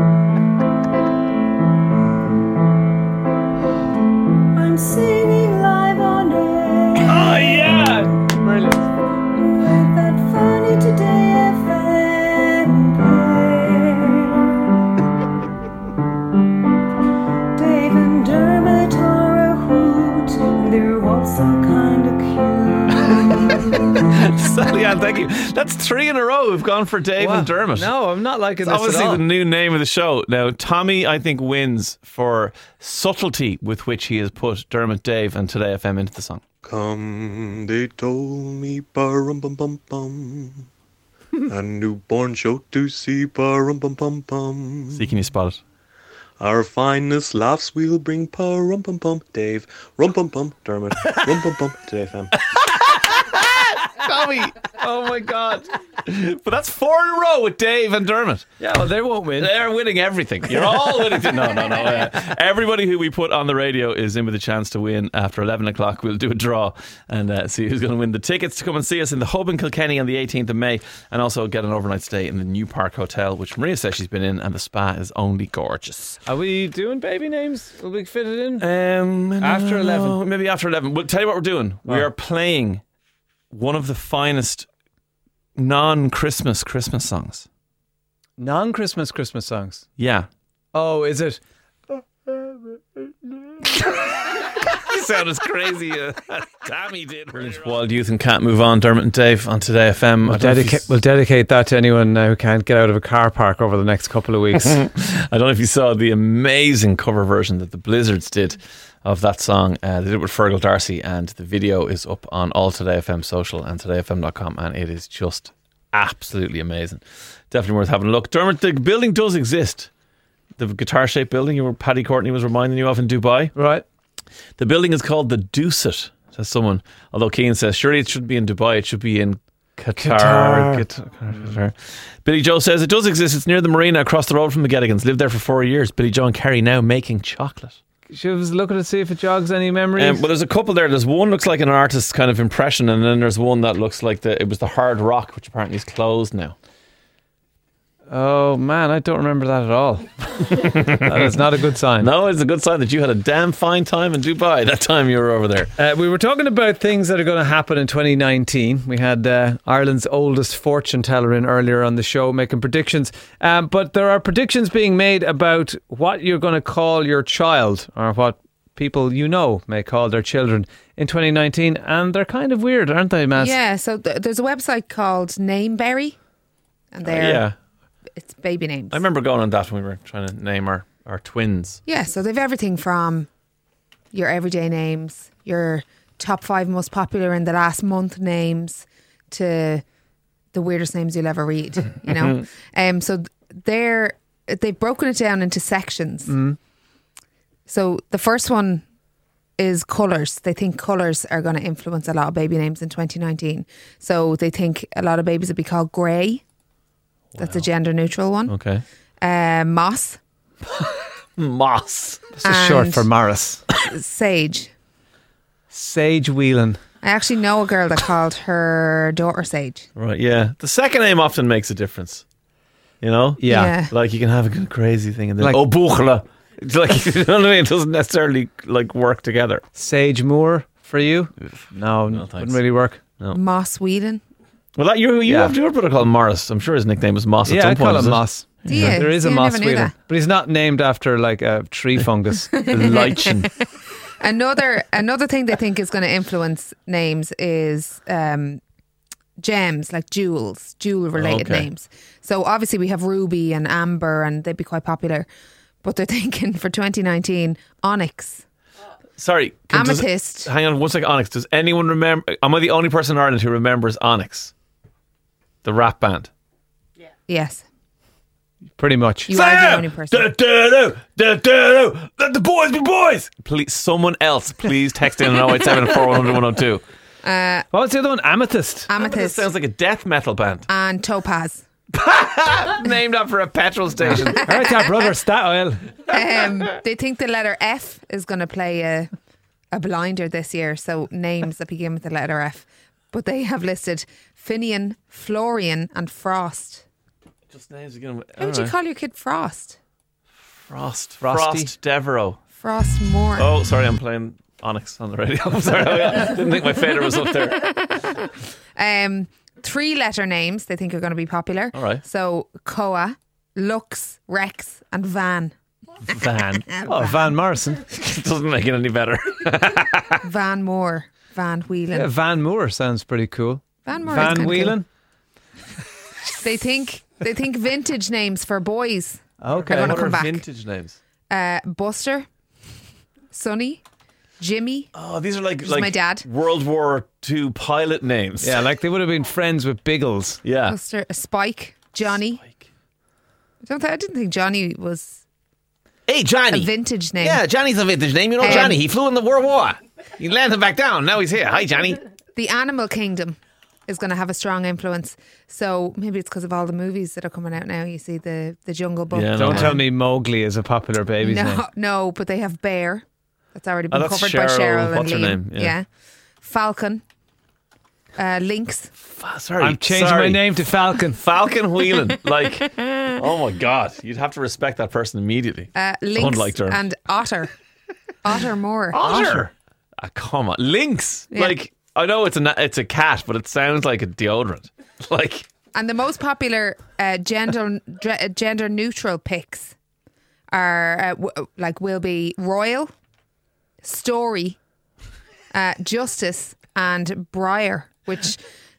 Speaker 16: I'm singing live on air.
Speaker 2: Oh yeah, brilliant.
Speaker 16: With that funny Today F M play. Dave and Dermot are a hoot, and they're also kind of cute.
Speaker 2: Sally Ann, thank you. That's three in a row. We've gone for Dave
Speaker 3: Wow.
Speaker 2: and Dermot.
Speaker 3: No, I'm not liking
Speaker 2: It's
Speaker 3: this
Speaker 2: obviously
Speaker 3: at all.
Speaker 2: the new name of the show. Now, Tommy, I think, wins for subtlety with which he has put Dermot, Dave, and Today F M into the song.
Speaker 17: Come, they told me, ba-rum bum bum bum. A newborn show to see, ba-rum bum bum bum.
Speaker 2: See, can you spot it?
Speaker 17: Our finest laughs we'll bring, pa-rum bum bum. Dave, rum bum bum. Dermot, rum bum bum. Today F M.
Speaker 2: Tommy, oh my God. But that's four in a row with Dave and Dermot.
Speaker 3: Yeah, well, they won't win.
Speaker 2: They're winning everything. You're all winning. No, no, no. Uh, everybody who we put on the radio is in with a chance to win. After eleven o'clock, we'll do a draw and uh, see who's going to win the tickets to come and see us in the Hub in Kilkenny on the eighteenth of May, and also get an overnight stay in the New Park Hotel, which Maria says she's been in, and the spa is only gorgeous.
Speaker 3: Are we doing baby names? Will we fit it in?
Speaker 2: Um,
Speaker 3: After
Speaker 2: no,
Speaker 3: eleven.
Speaker 2: Maybe after eleven. We'll tell you what we're doing. We
Speaker 3: Oh.
Speaker 2: are playing one of the finest non-Christmas Christmas songs.
Speaker 3: Non-Christmas Christmas songs.
Speaker 2: Yeah.
Speaker 3: Oh, is it?
Speaker 2: You sound as crazy as Tammy did. Wild Youth and Can't Move On, Dermot and Dave on Today F M.
Speaker 3: We'll
Speaker 2: I don't know if
Speaker 3: dedicate,
Speaker 2: you-
Speaker 3: we'll dedicate that to anyone uh, who can't get out of a car park over the next couple of weeks.
Speaker 2: I don't know if you saw the amazing cover version that the Blizzards did of that song. Uh, they did it with Fergal Darcy, and the video is up on all Today F M social and today f m dot com, and it is just absolutely amazing. Definitely worth having a look. Dermot, the building does exist. The guitar-shaped building you were, Paddy Courtney was reminding you of in Dubai.
Speaker 3: Right.
Speaker 2: The building is called the Doucet, says someone. Although Keane says, surely it shouldn't be in Dubai, it should be in Qatar.
Speaker 3: Qatar.
Speaker 2: Qatar. Billy Joe says, it does exist. It's near the marina across the road from the Gettigans. Lived there for four years. Billy Joe and Kerry now making chocolate.
Speaker 3: Should we look at it, see if it jogs any memories?
Speaker 2: Um, well, there's a couple there. There's one looks like an artist's kind of impression, and then there's one that looks like the it was the Hard Rock, which apparently is closed now.
Speaker 3: Oh man, I don't remember that at all. That is not a good sign.
Speaker 2: No, it's a good sign that you had a damn fine time in Dubai that time you were over there.
Speaker 3: Uh, we were talking about things that are going to happen in twenty nineteen. We had uh, Ireland's oldest fortune teller in earlier on the show making predictions. Um, but there are predictions being made about what you're going to call your child, or what people you know may call their children in twenty nineteen. And they're kind of weird, aren't they, Matt?
Speaker 5: Yeah, so th- there's a website called Nameberry, and
Speaker 2: Uh,
Speaker 5: they're
Speaker 2: yeah.
Speaker 5: it's baby names.
Speaker 2: I remember going on that when we were trying to name our, our twins.
Speaker 5: Yeah, so they've everything from your everyday names, your top five most popular in the last month names, to the weirdest names you'll ever read. You know, um, so they're they've broken it down into sections.
Speaker 3: Mm.
Speaker 5: So the first one is colours. They think colours are going to influence a lot of baby names in twenty nineteen. So they think a lot of babies will be called grey. That's a gender neutral one.
Speaker 2: Okay.
Speaker 5: Uh, moss.
Speaker 2: Moss.
Speaker 3: It's just short
Speaker 5: And-
Speaker 3: for Morris.
Speaker 5: Sage.
Speaker 3: Sage Whelan.
Speaker 5: I actually know a girl that called her daughter Sage.
Speaker 2: Right, yeah. The second name often makes a difference. You know?
Speaker 3: Yeah.
Speaker 5: Yeah.
Speaker 2: Like you can have a good crazy thing and then,
Speaker 3: Like-
Speaker 2: oh, Buchla. It's like, you know what I mean? It doesn't necessarily like work together.
Speaker 3: Sage Moore for you? No, wouldn't really work.
Speaker 2: No.
Speaker 5: Moss Whedon.
Speaker 2: Well, that, you, you
Speaker 3: Yeah.
Speaker 2: have your brother called Morris. I'm sure his nickname was Moss at
Speaker 3: Yeah,
Speaker 2: some
Speaker 3: I
Speaker 2: point.
Speaker 3: call
Speaker 2: is
Speaker 3: him
Speaker 2: it?
Speaker 3: Moss.
Speaker 5: Do you?
Speaker 3: There is
Speaker 5: See,
Speaker 3: a
Speaker 5: I
Speaker 3: Moss
Speaker 5: never knew
Speaker 3: Whelan,
Speaker 5: that.
Speaker 3: but he's not named after like a tree fungus.
Speaker 2: Lichen.
Speaker 5: Another another thing they think is going to influence names is um, gems, like jewels, jewel related
Speaker 2: Okay.
Speaker 5: names. So obviously we have Ruby and Amber, and they'd be quite popular. But they're thinking for twenty nineteen, onyx.
Speaker 2: Sorry. can- does-
Speaker 5: Amethyst.
Speaker 2: hang on one second. Onyx. Does anyone remember? Am I the only person in Ireland who remembers Onyx? The rap band.
Speaker 5: Yes.
Speaker 3: Pretty much.
Speaker 5: You are the only person.
Speaker 2: Da, da, da, da, da, da. Let the boys be boys. Please, someone else, please text in on oh eight seven, four one hundred, one oh two.
Speaker 5: Uh,
Speaker 3: what was the other one? Amethyst.
Speaker 5: Amethyst.
Speaker 2: Sounds like a death metal band.
Speaker 5: And Topaz.
Speaker 2: Named after a petrol station.
Speaker 3: All right, our brother Statoil.
Speaker 5: Um, they think the letter F is going to play a, a blinder this year. So names that begin with the letter F. But they have listed Finian, Florian and Frost.
Speaker 2: Just names again.
Speaker 5: How would you call your kid Frost?
Speaker 2: Frost.
Speaker 3: Frosty.
Speaker 2: Frost Devereaux.
Speaker 5: Frost Moore.
Speaker 2: Oh, sorry, I'm playing Onyx on the radio. I'm sorry. I didn't think my fader was up there.
Speaker 5: Um, three letter names they think are going to be popular.
Speaker 2: All right.
Speaker 5: So Koa, Lux, Rex and Van.
Speaker 2: Van.
Speaker 3: Oh, Van Morrison.
Speaker 2: Doesn't make it any better.
Speaker 5: Van Moore. Van Whelan.
Speaker 3: Yeah, Van Moore sounds pretty cool.
Speaker 5: Van Moore.
Speaker 3: Van Whelan.
Speaker 5: They think they think vintage names for boys.
Speaker 3: Okay.
Speaker 5: Are going to
Speaker 2: What
Speaker 5: come
Speaker 2: are
Speaker 5: back.
Speaker 2: vintage names?
Speaker 5: Uh, Buster, Sonny, Jimmy.
Speaker 2: Oh, these are like,
Speaker 5: Which is
Speaker 2: like
Speaker 5: my dad.
Speaker 2: World War Two pilot names.
Speaker 3: Yeah, like they would have been friends with Biggles.
Speaker 2: Yeah.
Speaker 5: Buster, Spike, Johnny. Spike. I don't. Th- I didn't think Johnny was
Speaker 2: Hey, Johnny.
Speaker 5: a vintage name.
Speaker 2: Yeah, Johnny's a vintage name. You know
Speaker 5: Um,
Speaker 2: Johnny. He flew in the World War. He landed back down. Now he's here. Hi, Johnny.
Speaker 5: The animal kingdom is going to have a strong influence. So maybe it's because of all the movies that are coming out now. You see the the Jungle Book.
Speaker 2: Yeah,
Speaker 3: Don't
Speaker 2: no.
Speaker 3: tell me Mowgli is a popular baby's
Speaker 5: no,
Speaker 3: name.
Speaker 5: no, but they have Bear. That's already
Speaker 2: Oh,
Speaker 5: been
Speaker 2: that's
Speaker 5: covered by
Speaker 2: Cheryl-
Speaker 5: Cheryl and
Speaker 2: what's her
Speaker 5: Liam.
Speaker 2: name? Yeah.
Speaker 5: Falcon, uh, Lynx.
Speaker 2: Sorry.
Speaker 3: I'm changing
Speaker 2: sorry.
Speaker 3: my name to Falcon.
Speaker 2: Falcon Whelan. Like, oh my God. You'd have to respect that person immediately.
Speaker 5: Uh, Lynx
Speaker 2: Unlike Dermot.
Speaker 5: and Otter. Otter Moore.
Speaker 2: Otter. Ah, come on. Lynx.
Speaker 5: Yeah.
Speaker 2: Like, I know it's a, na- it's a cat, but it sounds like a deodorant. Like,
Speaker 5: And the most popular uh, gender dre- gender neutral picks are uh, w- like will be Royal, Story, uh, Justice, and Briar, which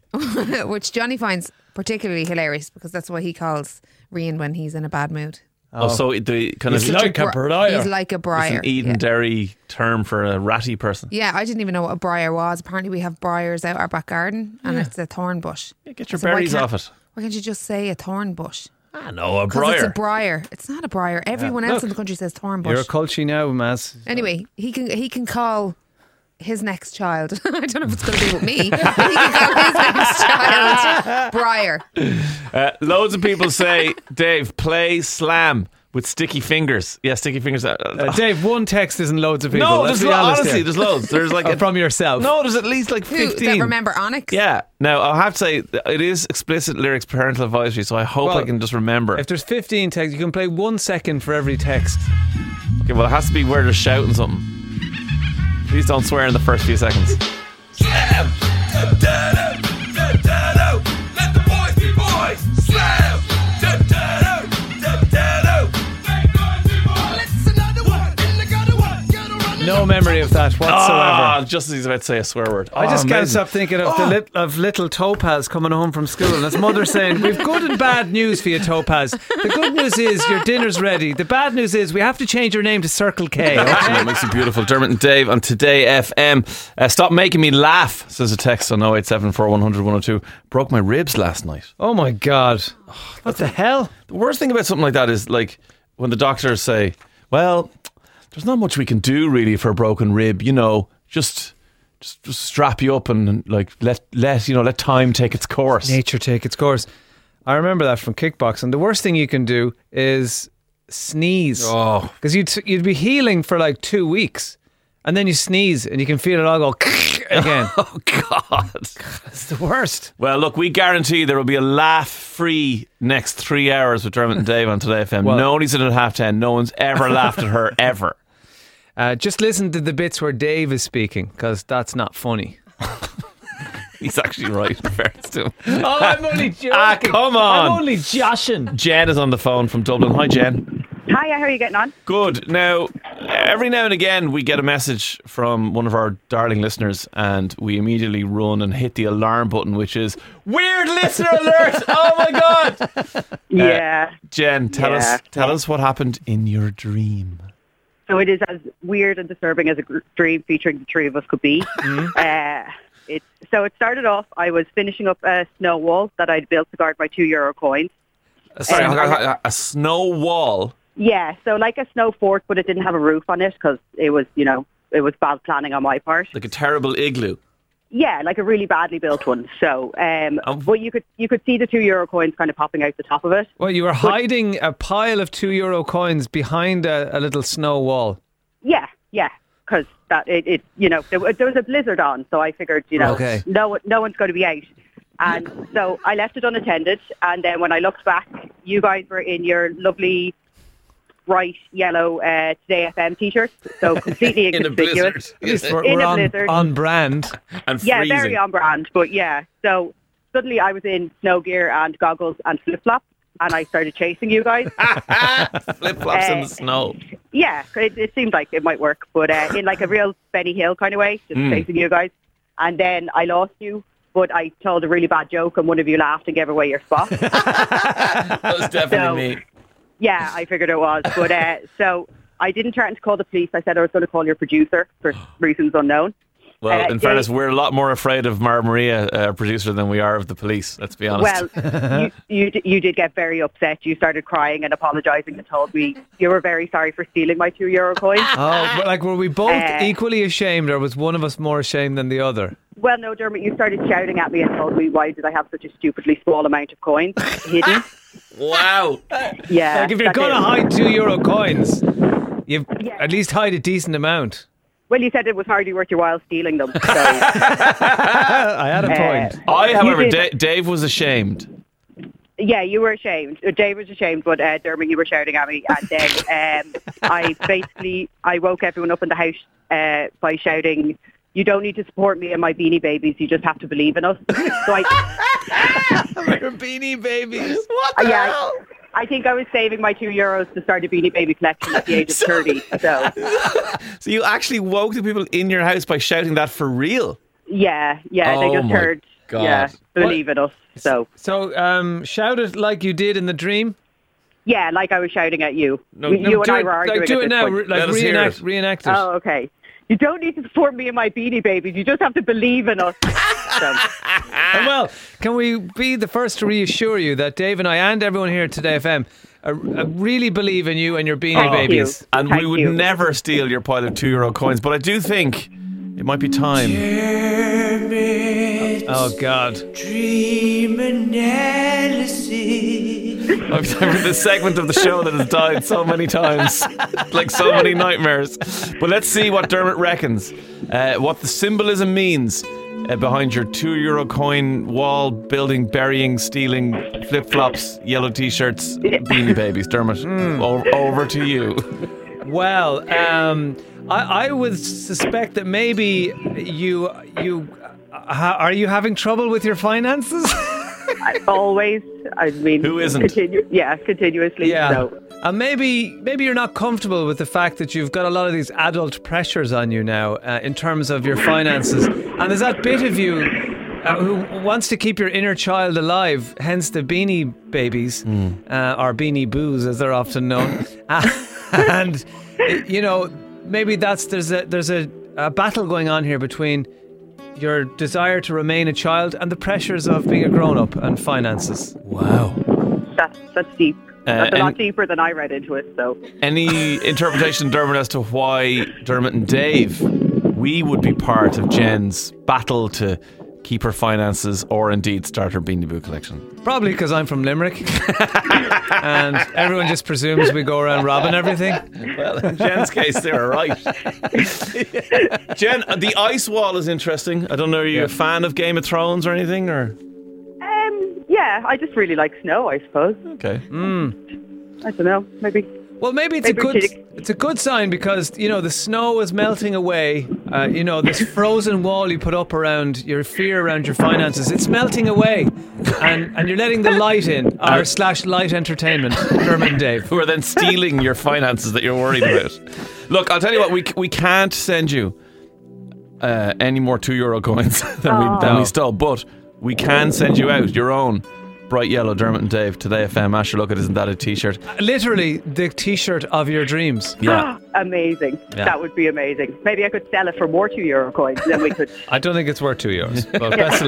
Speaker 5: which Johnny finds particularly hilarious because that's what he calls Rian when he's in a bad mood.
Speaker 2: oh, so the kind
Speaker 3: He's
Speaker 2: of
Speaker 3: like a briar.
Speaker 5: He's like a
Speaker 2: it's
Speaker 5: briar.
Speaker 2: an Eden
Speaker 5: yeah.
Speaker 2: Derry term for a ratty person.
Speaker 5: Yeah, I didn't even know what a briar was. Apparently, we have briars out our back garden, and it's a thorn bush.
Speaker 2: Yeah, get your
Speaker 5: So why
Speaker 2: berries
Speaker 5: can't-
Speaker 2: off it.
Speaker 5: Why can't you just say a thorn bush?
Speaker 2: I know, a
Speaker 5: Because it's a
Speaker 2: briar.
Speaker 5: briar. It's not a briar. Everyone
Speaker 3: Yeah.
Speaker 5: else
Speaker 3: Look,
Speaker 5: in the country says thorn bush.
Speaker 3: You're a culture now, Maz.
Speaker 5: Anyway, he can he can call his next child. I don't know if it's going to be with me. He can call his next child Briar.
Speaker 2: Uh, loads of people say, Dave, play Slam with sticky fingers. Yeah, sticky fingers. Uh,
Speaker 3: Uh, Dave, one text isn't loads of people.
Speaker 2: no,
Speaker 3: Let's
Speaker 2: there's
Speaker 3: be
Speaker 2: lo-
Speaker 3: honest
Speaker 2: honestly,
Speaker 3: here.
Speaker 2: there's loads. There's like
Speaker 3: Oh,
Speaker 2: a,
Speaker 3: from yourself.
Speaker 2: no, there's at least like
Speaker 5: Who
Speaker 2: fifteen.
Speaker 5: that remember Onyx?
Speaker 2: Yeah. Now, I'll have to say, it is explicit lyrics parental advisory, so I hope
Speaker 3: Well,
Speaker 2: I can just remember.
Speaker 3: If there's fifteen texts, you can play one second for every text.
Speaker 2: Okay, well, it has to be where they're shouting something. Please don't swear in the first few seconds.
Speaker 7: Slam! Da-da-do, da-da-do. Let the boys be boys. Slam! Da-da-do, da-da-do. Let's another one. In the gutter one. Gotta run.
Speaker 3: No memory of that whatsoever.
Speaker 2: Ah, just as he's about to say a swear word.
Speaker 3: I just
Speaker 2: Oh,
Speaker 3: can't
Speaker 2: amazing.
Speaker 3: stop thinking of the lit- of little Topaz coming home from school and his mother saying, "We've good and bad news for you, Topaz. The good news is your dinner's ready. The bad news is we have to change your name to Circle K."
Speaker 2: That makes you beautiful. Dermot and Dave on Today F M. Uh, stop making me laugh, says a text on oh eight seven four one hundred one oh two. Broke my ribs last night.
Speaker 3: Oh my God! What the hell?
Speaker 2: The worst thing about something like that is like when the doctors say, well, there's not much we can do really for a broken rib, you know, just just, just strap you up and, and like let let you know let time take its course.
Speaker 3: Nature take its course. I remember that from kickboxing. The worst thing you can do is sneeze.
Speaker 2: Oh.
Speaker 3: Because you'd, you'd be healing for like two weeks and then you sneeze and you can feel it all go again.
Speaker 2: Oh God.
Speaker 3: It's the worst.
Speaker 2: Well, look, we guarantee there will be a laugh-free next three hours with Dermot and Dave on Today F M.
Speaker 3: Well-
Speaker 2: no one's in at half ten. No one's ever laughed at her, ever.
Speaker 3: Uh, just listen to the bits where Dave is speaking because that's not funny.
Speaker 2: He's actually right, in fairness to him.
Speaker 3: Oh, I'm only joking.
Speaker 2: Ah, come on.
Speaker 3: I'm only joshing.
Speaker 2: Jen is on the phone from Dublin. Hi, Jen.
Speaker 18: Hiya, how are you getting on?
Speaker 2: Good. Now, every now and again, we get a message from one of our darling listeners, and we immediately run and hit the alarm button, which is weird listener alert. Oh my God!
Speaker 18: Yeah.
Speaker 2: Uh, Jen, tell
Speaker 18: Yeah.
Speaker 2: us, tell us what happened in your dream.
Speaker 18: So it is as weird and disturbing as a gr- dream featuring the three of us could be. Uh, It's, so it started off, I was finishing up a snow wall that I'd built to guard my two euro coins.
Speaker 2: Sorry,
Speaker 18: Um,
Speaker 2: a, a snow wall.
Speaker 18: Yeah, so like a snow fort, but it didn't have a roof on it because it was, you know, it was bad planning on my part.
Speaker 2: Like a terrible igloo.
Speaker 18: Yeah, like a really badly built one. So, um, but you could you could see the two euro coins kind of popping out the top of it.
Speaker 3: Well, you were hiding a pile of two euro coins behind a, a little snow wall.
Speaker 18: Yeah, yeah, because that it, it, you know, there, wa- there was a blizzard on, so I figured, you know,
Speaker 3: Okay.
Speaker 18: no one- no one's going to be out, and so I left it unattended. And then when I looked back, you guys were in your lovely bright yellow uh, Today F M t-shirts, so completely
Speaker 2: In a
Speaker 18: inconspicuous.
Speaker 2: blizzard. At least
Speaker 3: we're,
Speaker 18: in
Speaker 3: we're
Speaker 18: a
Speaker 3: on,
Speaker 18: blizzard.
Speaker 3: on brand.
Speaker 2: And
Speaker 18: Yeah,
Speaker 2: freezing.
Speaker 18: very on brand, but yeah. So suddenly I was in snow gear and goggles and flip-flops, and I started chasing you guys.
Speaker 2: Flip-flops in
Speaker 18: Uh,
Speaker 2: the snow.
Speaker 18: Yeah, it, it seemed like it might work, but uh, in like a real Benny Hill kind of way, just
Speaker 2: Mm.
Speaker 18: chasing you guys. And then I lost you, but I told a really bad joke, and one of you laughed and gave away your spot.
Speaker 2: That was definitely
Speaker 18: So-
Speaker 2: me.
Speaker 18: Yeah, I figured it was. But uh, so I didn't threaten to call the police. I said I was going to call your producer for reasons unknown.
Speaker 2: Well,
Speaker 18: Uh,
Speaker 2: in
Speaker 18: they-
Speaker 2: fairness, we're a lot more afraid of Mar Maria, uh, producer, than we are of the police. Let's be honest.
Speaker 18: Well, you, you d- you did get very upset. You started crying and apologising and told me you were very sorry for stealing my two euro coin.
Speaker 3: Oh, but like, were we both
Speaker 18: Uh,
Speaker 3: equally ashamed, or was one of us more ashamed than the other?
Speaker 18: Well, no, Dermot, you started shouting at me and told me why did I have such a stupidly small amount of coins hidden.
Speaker 2: Wow.
Speaker 18: Yeah.
Speaker 3: Like, if you're
Speaker 18: that's
Speaker 3: going to
Speaker 18: it.
Speaker 3: hide two euro coins, you at least hide a decent amount.
Speaker 18: Well, you said it was hardly worth your while stealing them. So,
Speaker 3: I had a
Speaker 18: Uh,
Speaker 3: point.
Speaker 2: I,
Speaker 18: You
Speaker 2: however,
Speaker 18: did-
Speaker 2: Da- Dave was ashamed.
Speaker 18: yeah, you were ashamed. Uh, Dave was ashamed, but uh, Dermot, you were shouting at me. And then um, I basically, I woke everyone up in the house uh, by shouting, you don't need to support me and my Beanie Babies, you just have to believe in us. So I...
Speaker 2: Your Beanie Babies.
Speaker 18: What the yeah, hell? I, I think I was saving my two euros to start a Beanie Baby collection at the age of thirty. So,
Speaker 2: So you actually woke the people in your house by shouting that for real?
Speaker 18: yeah, yeah, they
Speaker 2: Oh
Speaker 18: just
Speaker 2: my
Speaker 18: heard,
Speaker 2: God.
Speaker 18: yeah, believe in us. So,
Speaker 3: So, um, shout it like you did in the dream.
Speaker 18: yeah, like I was shouting at you.
Speaker 3: No,
Speaker 18: you
Speaker 3: no,
Speaker 18: and
Speaker 3: do
Speaker 18: I
Speaker 3: it-
Speaker 18: were arguing
Speaker 3: like, do
Speaker 18: at
Speaker 3: it
Speaker 18: this
Speaker 3: now,
Speaker 18: point.
Speaker 3: re- like Let us hear reenact- it. reenact it.
Speaker 18: Oh, okay. You don't need to support me and my Beanie Babies. You just have to believe in us. So,
Speaker 3: And well, can we be the first to reassure you that Dave and I and everyone here at Today F M uh, uh, really believe in you and your Beanie
Speaker 2: Oh,
Speaker 3: Babies?
Speaker 2: And we would never steal your pile of two euro coins, but I do think it might be time. Oh, God.
Speaker 16: Dream analysis.
Speaker 2: I've for this segment of the show that has died so many times, like so many nightmares. But let's see what Dermot reckons, uh, what the symbolism means uh, behind your two euro coin wall building, burying, stealing, flip flops, yellow t-shirts, Beanie Babies. Dermot, o- over to you.
Speaker 3: Well, um, I, I would suspect that maybe you you uh, ha- are you having trouble with your finances?
Speaker 18: I, always. I mean,
Speaker 3: Who isn't?
Speaker 18: Continu- yeah, continuously.
Speaker 3: Yeah.
Speaker 18: So.
Speaker 3: And maybe maybe you're not comfortable with the fact that you've got a lot of these adult pressures on you now uh, in terms of your finances. And there's that bit of you uh, who wants to keep your inner child alive, hence the Beanie Babies, uh, or Beanie Boos as they're often known. And, you know, maybe that's there's a there's a, a battle going on here between your desire to remain a child and the pressures of being a grown-up and finances.
Speaker 2: Wow.
Speaker 18: That's, that's deep.
Speaker 2: Uh,
Speaker 18: That's a lot
Speaker 2: and-
Speaker 18: deeper than I read into it. So,
Speaker 2: Any interpretation, Dermot, as to why Dermot and Dave, we would be part of Jen's battle to keep her finances or indeed start her Beanie Boo collection?
Speaker 3: Probably because I'm from Limerick and everyone just presumes we go around robbing everything.
Speaker 2: Well, in Jen's case, they're right. Jen, the ice wall is interesting. I don't know, are you a fan of Game of Thrones or anything? Or
Speaker 18: um, yeah, I just really like snow, I suppose.
Speaker 2: Okay.
Speaker 3: Mm.
Speaker 18: I don't know, maybe.
Speaker 3: Well, maybe it's
Speaker 18: Maybe
Speaker 3: a good
Speaker 18: she-
Speaker 3: it's a good sign because, you know, the snow is melting away. Uh, you know, this frozen wall you put up around your fear around your finances, it's melting away. And and you're letting the light in, r slash light entertainment, Dermot and Dave.
Speaker 2: Who are then stealing your finances that you're worried about. Look, I'll tell you what, we we can't send you uh, any more two euro coins than, we, than we stole, but we can send you out your own bright yellow Dermot and Dave Today F M. Asher, look, it isn't that a t-shirt?
Speaker 3: Literally the t-shirt of your dreams.
Speaker 2: Yeah.
Speaker 18: amazing.
Speaker 3: Yeah.
Speaker 18: That would be amazing. Maybe I could sell it for more two euro coins, then we could.
Speaker 3: I don't think it's worth two euros, but best of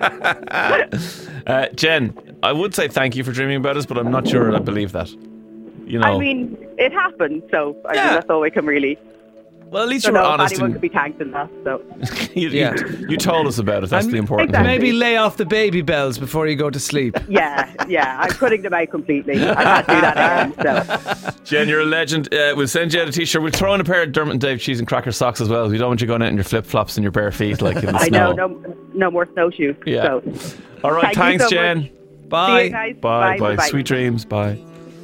Speaker 3: luck.
Speaker 2: Uh, Jen, I would say thank you for dreaming about us, but I'm not sure I believe that. You know.
Speaker 18: I mean, it happened, so I
Speaker 2: Yeah.
Speaker 18: mean, that's all we can really.
Speaker 2: Well, at least
Speaker 18: don't
Speaker 2: you were
Speaker 18: know if
Speaker 2: honest
Speaker 18: anyone
Speaker 2: and-
Speaker 18: could be thanked in that. So
Speaker 2: you,
Speaker 3: Yeah.
Speaker 2: you, you told us about it. That's
Speaker 3: And
Speaker 2: the important
Speaker 18: exactly.
Speaker 2: thing.
Speaker 3: Maybe lay off the baby bells before you go to sleep.
Speaker 18: yeah, yeah, I'm putting them out completely. I can't do that again. So
Speaker 2: Jen, you're a legend. Uh, we'll send you out a t-shirt. We'll throw in a pair of Dermot and Dave cheese and cracker socks as well. We don't want you going out in your flip-flops and your bare feet like in the
Speaker 18: I
Speaker 2: snow.
Speaker 18: know no, no more snowshoes.
Speaker 2: Yeah.
Speaker 18: So.
Speaker 2: All right,
Speaker 18: Thank you
Speaker 2: thanks,
Speaker 18: so
Speaker 2: Jen.
Speaker 18: much.
Speaker 3: Bye.
Speaker 18: See you guys.
Speaker 2: Bye,
Speaker 18: Bye,
Speaker 2: bye.
Speaker 18: bye.
Speaker 2: Sweet dreams. Bye.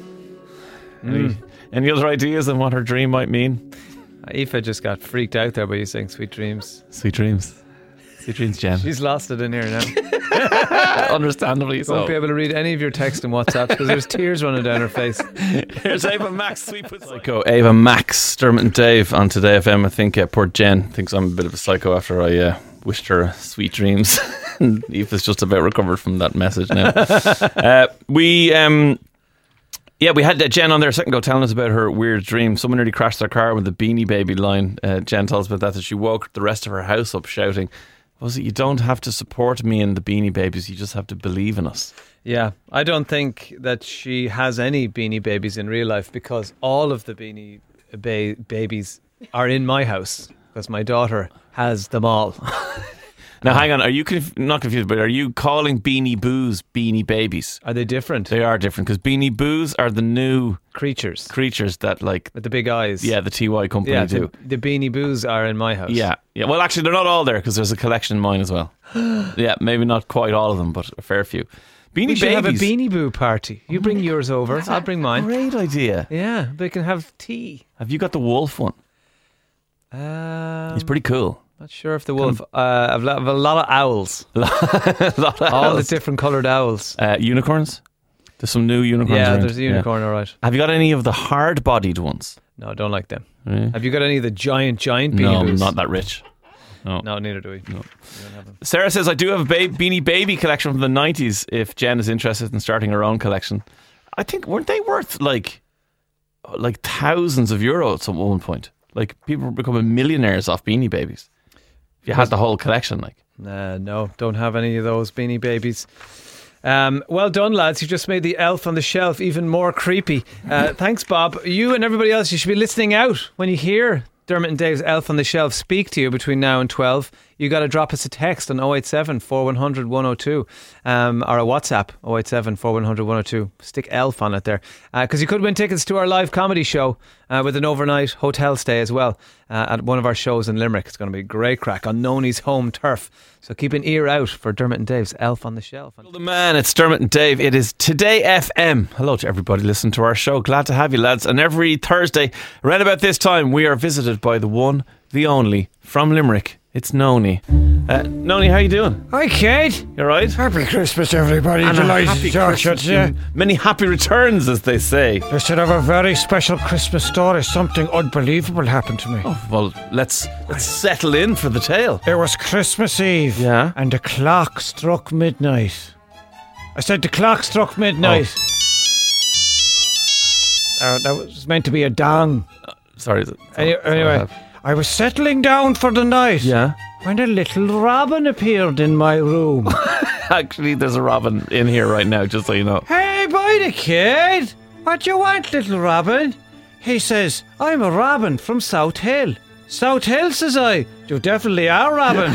Speaker 2: Any, any other ideas on what her dream might mean?
Speaker 3: Aoife just got freaked out there by you saying sweet dreams.
Speaker 2: Sweet dreams. Sweet dreams, Jen.
Speaker 3: She's lost it in here now.
Speaker 2: Understandably
Speaker 3: Won't
Speaker 2: so.
Speaker 3: be able to read any of your text and WhatsApp because there's tears running down her face.
Speaker 2: Here's Ava Max, Sweet with Psycho. Ava Max, Dermot and Dave on Today F M. I think uh, poor Jen thinks I'm a bit of a psycho after I uh, wished her sweet dreams. And Aoife's just about recovered from that message now. uh, we... um. Yeah, we had uh, Jen on there a second ago telling us about her weird dream. Someone nearly crashed their car with the Beanie Baby line. Uh, Jen tells us about that, that she woke the rest of her house up shouting, was it, you don't have to support me and the Beanie Babies, you just have to believe in us.
Speaker 3: Yeah, I don't think that she has any Beanie Babies in real life because all of the Beanie ba- Babies are in my house because my daughter has them all.
Speaker 2: Now, hang on, are you conf- not confused, but are you calling Beanie Boos Beanie Babies?
Speaker 3: Are they different?
Speaker 2: They are different because Beanie Boos are the new
Speaker 3: creatures.
Speaker 2: Creatures that like
Speaker 3: with the big eyes.
Speaker 2: Yeah, the T Y company
Speaker 3: Yeah,
Speaker 2: do.
Speaker 3: the, the Beanie Boos are in my house.
Speaker 2: Yeah, yeah. Well, actually, they're not all there because there's a collection in mine as well. Yeah, maybe not quite all of them, but a fair few. Beanie
Speaker 3: we should
Speaker 2: Babies.
Speaker 3: have a Beanie Boo party. You bring yours over.
Speaker 2: That's
Speaker 3: I'll
Speaker 2: a
Speaker 3: bring mine.
Speaker 2: Great idea.
Speaker 3: Yeah, they can have tea.
Speaker 2: Have you got the wolf one?
Speaker 3: Um,
Speaker 2: He's pretty cool.
Speaker 3: Not sure if the wolf. Uh, I've, I've a lot of owls.
Speaker 2: a lot of
Speaker 3: All the
Speaker 2: owls.
Speaker 3: different coloured owls.
Speaker 2: Uh, unicorns? There's some new unicorns
Speaker 3: Yeah,
Speaker 2: around.
Speaker 3: there's a unicorn, all right.
Speaker 2: Have you got any of the hard-bodied ones?
Speaker 3: No, I don't like them.
Speaker 2: Really?
Speaker 3: Have you got any of the giant, giant Beanie
Speaker 2: No, I'm
Speaker 3: Boos?
Speaker 2: not that rich. No.
Speaker 3: No, neither do we.
Speaker 2: No. Sarah says, I do have a ba- Beanie Baby collection from the nineties if Jen is interested in starting her own collection. I think, weren't they worth like like thousands of euros at one point? Like, people were becoming millionaires off Beanie Babies. If you had the whole collection, like.
Speaker 3: Uh, no, don't have any of those Beanie Babies. Um, well done, lads. You just made the elf on the shelf even more creepy. Uh, thanks, Bob. You and everybody else, you should be listening out when you hear Dermot and Dave's elf on the shelf speak to you between now and twelve. You got to drop us a text on oh eight seven, four one zero zero, one oh two um, or a WhatsApp oh eight seven, four one zero zero, one oh two. Stick elf on it there because uh, you could win tickets to our live comedy show uh, with an overnight hotel stay as well uh, at one of our shows in Limerick. It's going to be a great crack on Noni's home turf. So keep an ear out for Dermot and Dave's elf on the shelf.
Speaker 2: The man, it's Dermot and Dave. It is Today F M. Hello to everybody listening to our show. Glad to have you, lads. And every Thursday, around about this time, we are visited by the one, the only, from Limerick. It's Noni. Uh, Noni, how you doing?
Speaker 9: Hi, Kate.
Speaker 2: You alright?
Speaker 9: Happy Christmas, everybody.
Speaker 2: And a
Speaker 9: Delighted
Speaker 2: happy
Speaker 9: to talk
Speaker 2: Christmas
Speaker 9: to you.
Speaker 2: and Many happy returns, as they say.
Speaker 9: I should have a very special Christmas story. Something unbelievable happened to me.
Speaker 2: Oh, well, let's let's settle in for the tale.
Speaker 9: It was Christmas Eve.
Speaker 2: Yeah.
Speaker 9: And the clock struck midnight. I said the clock struck midnight. Oh. Uh, that was meant to be a dong.
Speaker 2: Uh, sorry.
Speaker 9: Any, anyway, I was settling down for the night.
Speaker 2: Yeah.
Speaker 9: When a little robin appeared in my room.
Speaker 2: Actually, there's a robin in here right now, just so you know.
Speaker 9: Hey, boy, the kid. What you want, little robin? He says, I'm a robin from South Hill. South Hill, says I. You definitely are robin.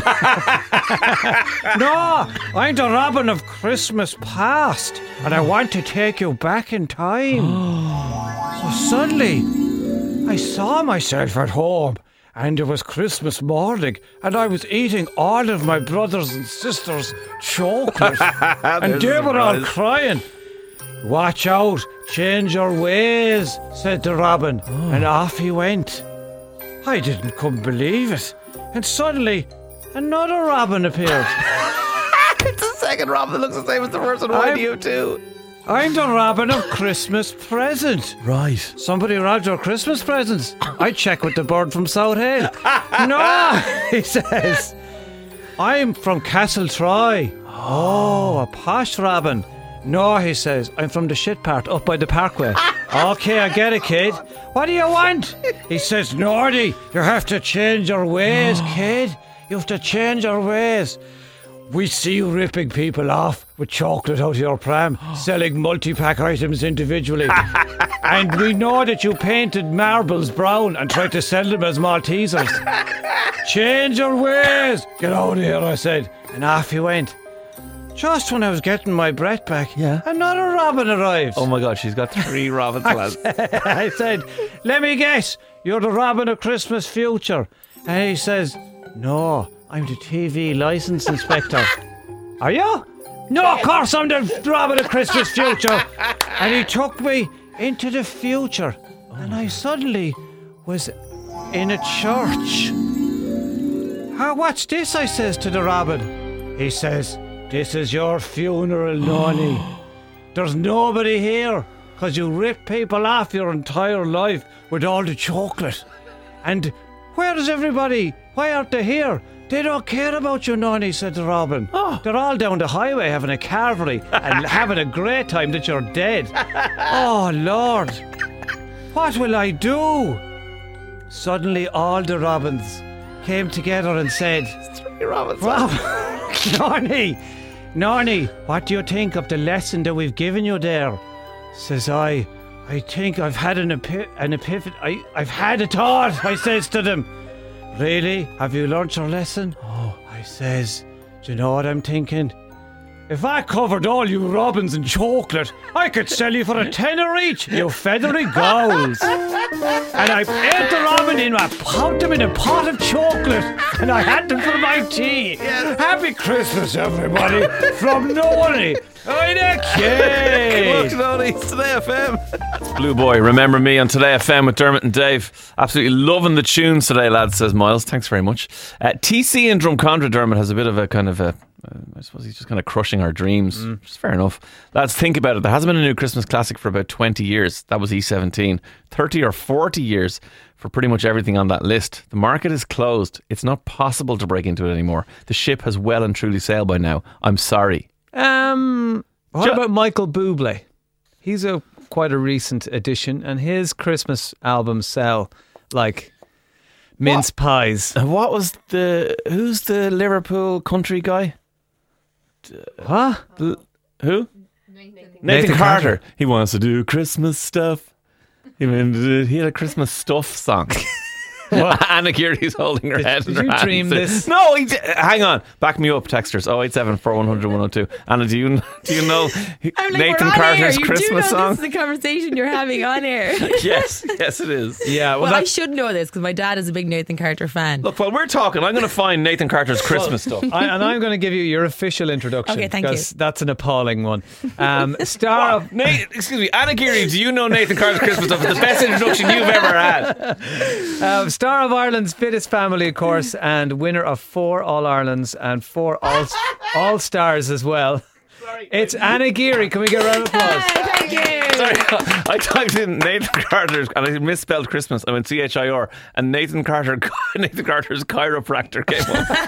Speaker 9: No, I'm the robin of Christmas past, and I want to take you back in time. So suddenly, I saw myself at home, and it was Christmas morning, and I was eating all of my brothers and sisters' chocolate, and they were all crying. Watch out, change your ways, said the robin, oh. And off he went. I didn't come believe it, and suddenly another robin appeared.
Speaker 2: It's the second robin that looks the same as the first one. Why do you too?
Speaker 9: I'm the robin of Christmas present.
Speaker 2: Right.
Speaker 9: Somebody robbed your Christmas presents. I check with the bird from South Hill. No, he says. I'm from Castle Troy. Oh, a posh robin. No, he says. I'm from the shit part up by the parkway. Okay, I get it, kid. What do you want? He says, Nordy, you have to change your ways, kid. You have to change your ways. We see you ripping people off with chocolate out of your pram, selling multi-pack items individually. And we know that you painted marbles brown and tried to sell them as Maltesers. Change your ways. Get out of here, I said. And off he went. Just when I was getting my breath back,
Speaker 2: yeah.
Speaker 9: another robin arrives.
Speaker 2: Oh my God, she's got three robins, lads.
Speaker 9: I said, let me guess, you're the Robin of Christmas future. And he says, no, I'm the T V licence inspector. Are you? No, of course I'm the Robin of Christmas future. And he took me into the future. And I suddenly was in a church. Ah, what's this? I says to the Robin. He says, this is your funeral, Nonny. There's nobody here because you ripped people off your entire life with all the chocolate. And where is everybody? Why aren't they here? They don't care about you, Nonny, said the Robin. Oh. They're all down the highway having a carvery and having a great time that you're dead. Oh, Lord. What will I do? Suddenly all the robins came together and said,
Speaker 2: Three robins.
Speaker 9: Rob- Nonny, Nonny, what do you think of the lesson that we've given you there? Says I, I think I've had an, epi- an epiphany. I, I've had a thought, I says to them. Really? Have you learnt your lesson? Oh, I says, do you know what I'm thinking? If I covered all you robins in chocolate, I could sell you for a tenner each, you feathery gowls. And I ate the robin in, I popped them in a pot of chocolate, and I had them for my tea. Yes. Happy Christmas, everybody, from Nonny.
Speaker 2: Good luck, Nonny. It's Today F M. That's Blue Boy. Remember me on Today F M with Dermot and Dave. Absolutely loving the tunes today, lads, says Miles. Thanks very much. Uh, T C in Drumcondra, Dermot, has a bit of a kind of a Uh, I suppose he's just kind of crushing our dreams. Mm. Which is fair enough. Lads, think about it. There hasn't been a new Christmas classic for about twenty years. That was E seventeen. thirty or forty years for pretty much everything on that list. The market is closed. It's not possible to break into it anymore. The ship has well and truly sailed by now. I'm sorry.
Speaker 3: Um, what
Speaker 2: Jo-
Speaker 3: about Michael Bublé? He's a quite a recent addition, and his Christmas albums sell like mince
Speaker 2: what?
Speaker 3: pies.
Speaker 2: What was the... Who's the Liverpool country guy?
Speaker 3: Huh?
Speaker 2: L- who? Nathan, Nathan,
Speaker 3: Nathan
Speaker 2: Carter.
Speaker 3: Carter.
Speaker 2: He wants to do Christmas stuff. He, mean, he had a Christmas stuff song. Anna Geary's holding her
Speaker 3: Did-
Speaker 2: head
Speaker 3: did
Speaker 2: in her
Speaker 3: you
Speaker 2: hands.
Speaker 3: dream this?
Speaker 2: No, he did. Hang on. Back me up, texters. oh eight seven four one hundred one oh two. Anna, do you do you know
Speaker 19: I'm like,
Speaker 2: Nathan
Speaker 19: we're on
Speaker 2: Carter's
Speaker 19: air. You
Speaker 2: Christmas
Speaker 19: do know
Speaker 2: song?
Speaker 19: This is the conversation you're having on air.
Speaker 2: Yes, yes, it is.
Speaker 3: Yeah.
Speaker 19: Well, I should know this because my dad is a big Nathan Carter fan.
Speaker 2: Look, while we're talking, I'm going to find Nathan Carter's Christmas stuff.
Speaker 3: I, and I'm going to give you your official introduction.
Speaker 19: Okay, thank you.
Speaker 3: because that's an appalling one. Um, star of
Speaker 2: Nate, excuse me, Anna Geary, do you know Nathan Carter's Christmas stuff? It's the best introduction you've ever had.
Speaker 3: Um, star of Ireland's Fittest Family, of course, and winner of four All Irelands and four All All Stars as well. Sorry, it's Anna Geary. Can we get a round of applause?
Speaker 19: Thank you.
Speaker 2: Sorry, I typed in Nathan Carter's and I misspelled Christmas. I went C H I R and Nathan Carter, Nathan Carter's chiropractor came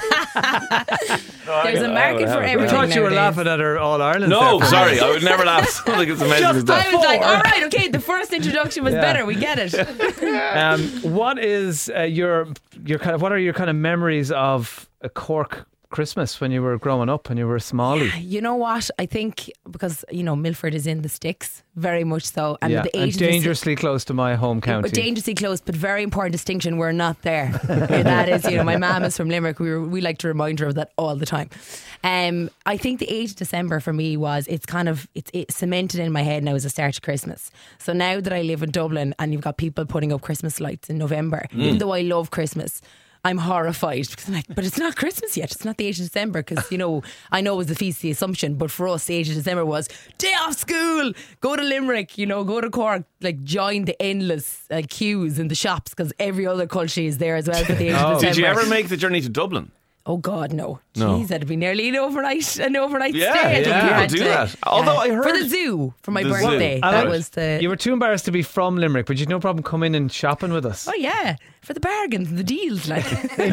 Speaker 2: up.
Speaker 19: There's a market for
Speaker 3: I
Speaker 19: everything.
Speaker 3: thought you were
Speaker 19: nowadays.
Speaker 3: laughing at her All Ireland.
Speaker 2: No,
Speaker 3: there.
Speaker 2: sorry, I would never laugh. I think it's amazing.
Speaker 3: Just
Speaker 2: as that.
Speaker 19: I was like, all right, okay, the first introduction was
Speaker 3: Yeah.
Speaker 19: better. We get it.
Speaker 3: Um, what is uh, your your kind of what are your kind of memories of a Cork Christmas when you were growing up and you were a smallie?
Speaker 19: You know what? I think because, you know, Milford is in the sticks, very much so. And
Speaker 3: yeah,
Speaker 19: the
Speaker 3: and
Speaker 19: age of the-
Speaker 3: dangerously close to my home county.
Speaker 19: But dangerously close, but very important distinction. We're not there. That is, you know, my mum is from Limerick. We were, we like to remind her of that all the time. Um, I think the eighth of December for me was it's kind of it's, it's cemented in my head now as a start of Christmas. So now that I live in Dublin and you've got people putting up Christmas lights in November,
Speaker 2: Mm.
Speaker 19: even though I love Christmas, I'm horrified because I'm like, but it's not Christmas yet. It's not the eighth of December because, you know, I know it was the Feast of the Assumption, but for us, the eighth of December was day off school, go to Limerick, you know, go to Cork, like join the endless uh, queues in the shops because every other culture is there as well for the eighth
Speaker 2: Oh.
Speaker 19: of December.
Speaker 2: Did you ever make the journey to Dublin?
Speaker 19: Oh God, no!
Speaker 2: No.
Speaker 19: Jeez, that'd be nearly an overnight, an overnight
Speaker 2: Yeah,
Speaker 19: stay. I think
Speaker 2: yeah,
Speaker 19: we had
Speaker 2: do
Speaker 19: to-
Speaker 2: that. Although I heard-
Speaker 19: for the zoo for my
Speaker 2: The zoo.
Speaker 19: birthday,
Speaker 3: And
Speaker 19: that
Speaker 3: I-
Speaker 19: was the.
Speaker 3: You were too embarrassed to be from Limerick, but you'd no problem coming in and shopping with us.
Speaker 19: Oh yeah, for the bargains and the deals, like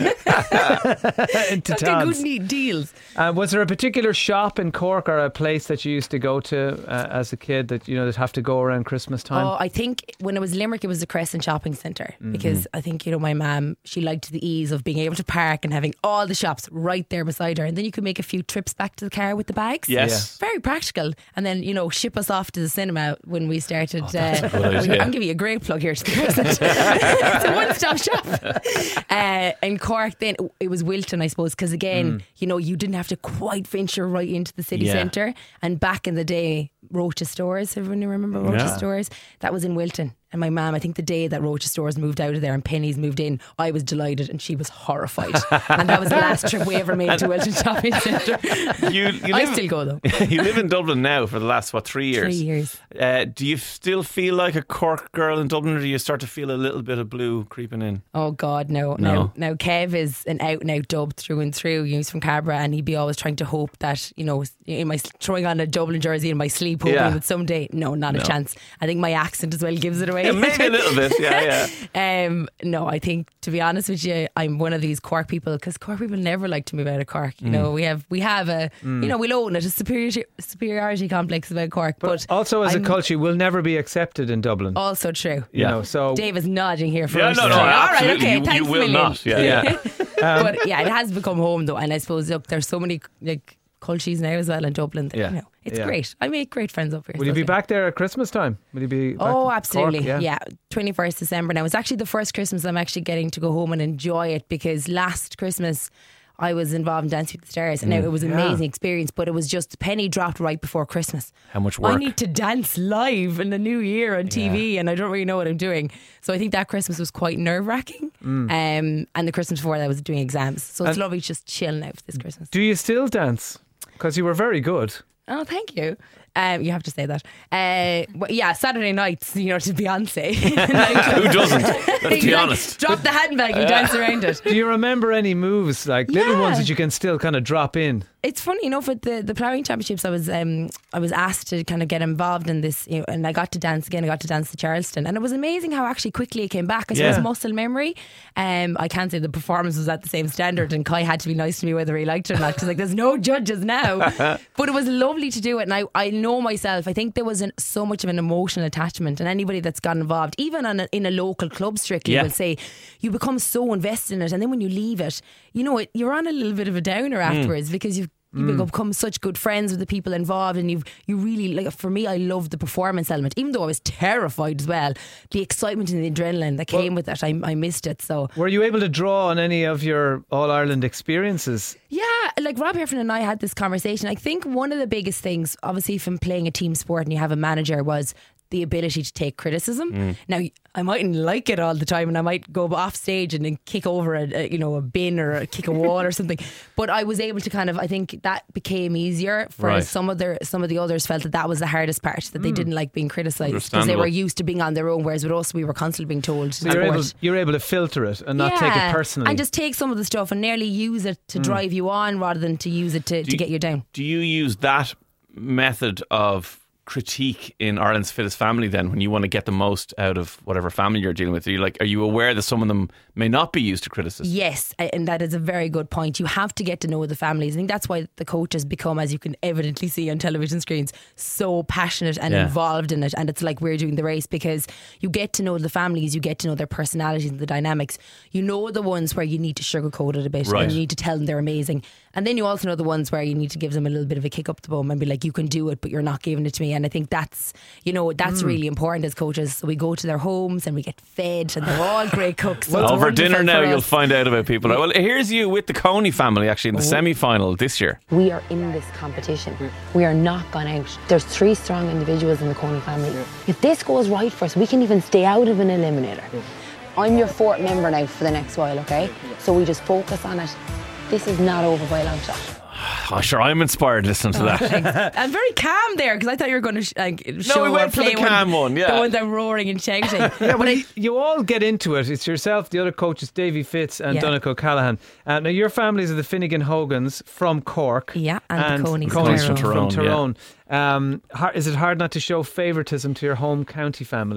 Speaker 3: Into
Speaker 19: Such a
Speaker 3: towns.
Speaker 19: good neat deals.
Speaker 3: Uh, was there a particular shop in Cork or a place that you used to go to uh, as a kid that you know that have to go around Christmas time?
Speaker 19: Oh, I think when it was Limerick, it was the Crescent Shopping Centre
Speaker 3: Mhm.
Speaker 19: because I think you know my mum, she liked the ease of being able to park and having all the shops right there beside her, and then you could make a few trips back to the car with the bags.
Speaker 2: Yes.
Speaker 19: very practical, and then you know ship us off to the cinema when we started.
Speaker 2: that's
Speaker 19: uh,
Speaker 2: a good idea.
Speaker 19: I'm giving you a great plug here to the Crescent. It's a one-stop shop. Uh, in Cork, then it was Wilton, I suppose, because again,
Speaker 3: Mm.
Speaker 19: you know, you didn't have to quite venture right into the city
Speaker 3: Yeah.
Speaker 19: centre. And back in the day, Rocha Stores, everyone remember Rocha
Speaker 3: Yeah.
Speaker 19: Stores? That was in Wilton. And my mum, I think the day that Rocha Stores moved out of there and Penny's moved in, I was delighted and she was horrified. And that was the last trip we ever made to Wilton Shopping Centre.
Speaker 2: You, you
Speaker 19: I
Speaker 2: live-
Speaker 19: still go though.
Speaker 2: You live in Dublin now for the last, what, three years?
Speaker 19: Three years.
Speaker 2: Uh, do you still feel like a Cork girl in Dublin, or do you start to feel a little bit of blue creeping in?
Speaker 19: Oh God, no,
Speaker 2: No.
Speaker 19: no. Now Kev is an out and out dub through and through. He's from Cabra, and he'd be always trying to hope that you know, in my throwing on a Dublin jersey in my sleep, hoping
Speaker 2: Yeah.
Speaker 19: that someday. No, not
Speaker 2: No.
Speaker 19: a chance. I think my accent as well gives it away.
Speaker 2: Yeah, maybe a little bit. Yeah,
Speaker 19: yeah. um, no, I think to be honest with you, I'm one of these Cork people because Cork people never like to move out of Cork. You
Speaker 3: Mm.
Speaker 19: know, we have we have a
Speaker 3: Mm.
Speaker 19: you know we'll own it a superiority superiority complex about Cork, but,
Speaker 3: Also, as
Speaker 19: I'm
Speaker 3: a culture, will never be accepted in Dublin.
Speaker 19: also true.
Speaker 3: You know, so
Speaker 19: Dave is nodding here for
Speaker 2: Yeah,
Speaker 19: us.
Speaker 2: no, no,
Speaker 19: All right,
Speaker 2: absolutely.
Speaker 19: okay,
Speaker 2: You- you
Speaker 19: thanks a
Speaker 2: will
Speaker 19: million.
Speaker 2: not. Yeah, yeah.
Speaker 3: Um,
Speaker 19: but yeah, it has become home though, and I suppose look, there's so many like cultures now as well in Dublin. That,
Speaker 3: Yeah.
Speaker 19: you know, it's
Speaker 3: Yeah.
Speaker 19: great. I make great friends up here.
Speaker 3: will
Speaker 19: so
Speaker 3: you be
Speaker 19: yeah.
Speaker 3: back there at Christmas time? Will you be? Back
Speaker 19: Oh,
Speaker 3: in
Speaker 19: absolutely.
Speaker 3: Cork?
Speaker 19: Yeah. twenty-first December. Now, it's actually the first Christmas I'm actually getting to go home and enjoy it because last Christmas I was involved in Dancing with the Stars. And now
Speaker 2: Mm.
Speaker 19: it was an
Speaker 2: Yeah.
Speaker 19: amazing experience, but it was just penny dropped right before Christmas.
Speaker 2: How much
Speaker 19: I
Speaker 2: work?
Speaker 19: need to dance live in the new year on T V and I don't really know what I'm doing. So I think that Christmas was quite nerve wracking.
Speaker 3: Mm.
Speaker 19: Um, and the Christmas before that I was doing exams. So it's
Speaker 3: And-
Speaker 19: lovely just chilling out for this Christmas.
Speaker 3: Do you still dance? Because you were very good.
Speaker 19: Oh, thank you. Um, you have to say that. Uh, well, yeah, Saturday nights, you know, to Beyonce.
Speaker 2: Who doesn't? Let's be
Speaker 19: Exactly.
Speaker 2: honest.
Speaker 19: Drop the handbag and dance around it.
Speaker 3: Do you remember any moves, like little
Speaker 19: Yeah.
Speaker 3: ones that you can still kind of drop in?
Speaker 19: It's funny enough with the the ploughing championships. I was um I was asked to kind of get involved in this, you know, and I got to dance again. I got to dance the Charleston, and it was amazing how actually quickly it came back. I suppose
Speaker 3: Yeah.
Speaker 19: muscle memory. Um, I can't say the performance was at the same standard, and Kai had to be nice to me whether he liked it or not. Because like, there's no judges now, but it was lovely to do it, and I I know myself. I think there was an, so much of an emotional attachment, and anybody that's got involved, even on a, in a local club, strictly
Speaker 2: Yeah.
Speaker 19: will say you become so invested in it, and then when you leave it, you know, it, you're on a little bit of a downer afterwards because you've. You
Speaker 3: Mm.
Speaker 19: become such good friends with the people involved, and you've you really like. For me, I love the performance element, even though I was terrified as well. The excitement and the adrenaline that came with it, I, I missed it. So
Speaker 3: Were you able to draw on any of your All Ireland experiences?
Speaker 19: yeah, like Rob Heffernan and I had this conversation. I think one of the biggest things, obviously, from playing a team sport and you have a manager, was the ability to take criticism.
Speaker 2: Mm.
Speaker 19: Now, I mightn't like it all the time, and I might go off stage and then kick over a, a you know a bin or a kick a wall or something. But I was able to kind of, I think that became easier for
Speaker 2: Right.
Speaker 19: some of their some of the others felt that that was the hardest part, that they
Speaker 3: Mm.
Speaker 19: didn't like being criticised because they
Speaker 2: Understandable.
Speaker 19: were used to being on their own, whereas with us we were constantly being told.
Speaker 3: So you're able,
Speaker 19: support.
Speaker 3: you're able to filter it and not take it personally.
Speaker 19: And just take some of the stuff and nearly use it to
Speaker 2: Mm.
Speaker 19: drive you on rather than to use it to, to
Speaker 2: you-
Speaker 19: get you down.
Speaker 2: Do you use that method of critique in Ireland's Fittest Family then when you want to get the most out of whatever family you're dealing with? Are you like, are you aware that some of them may not be used to criticism?
Speaker 19: Yes, and that is a very good point. You have to get to know the families. I think that's why the coaches become, as you can evidently see on television screens, so passionate and
Speaker 2: Yeah.
Speaker 19: involved in it. And it's like we're doing the race because you get to know the families, you get to know their personalities and the dynamics. You know the ones where you need to sugarcoat it a bit
Speaker 2: Right.
Speaker 19: and you need to tell them they're amazing. And then you also know the ones where you need to give them a little bit of a kick up the bum and be like, you can do it, but you're not giving it to me. And I think that's, you know, that's
Speaker 2: Mm.
Speaker 19: really important as coaches. So we go to their homes and we get fed, and they're all great cooks. So it's
Speaker 2: Over dinner
Speaker 19: wonderful
Speaker 2: now,
Speaker 19: for
Speaker 2: you'll
Speaker 19: us.
Speaker 2: find out about people. Well, here's you with the Coney family actually in the
Speaker 19: Oh.
Speaker 2: semi-final this year.
Speaker 20: We are in this competition. We are not gone out. There's three strong individuals in the Coney family. If this goes right for us, we can even stay out of an eliminator. I'm your fourth member now for the next while, okay? So we just focus on it. This is not over by a long shot.
Speaker 2: Oh, sure, I'm inspired listening to that.
Speaker 19: I'm very calm there because I thought you were going to sh- like show
Speaker 2: No, we
Speaker 19: or
Speaker 2: went for the
Speaker 19: play one-
Speaker 2: calm one, yeah.
Speaker 19: the one that roaring and shouting.
Speaker 3: Yeah, but you, you all get into it. It's yourself, the other coaches, Davy Fitz and
Speaker 19: Yeah.
Speaker 3: Donncha O'Callaghan. Uh, now, your families are the Finnegan Hogans from Cork.
Speaker 19: Yeah, and the Coneys
Speaker 3: Coneys
Speaker 19: from
Speaker 3: from
Speaker 2: Tyrone,
Speaker 3: Tyrone. Um, har- is it hard not to show favouritism to your home county family?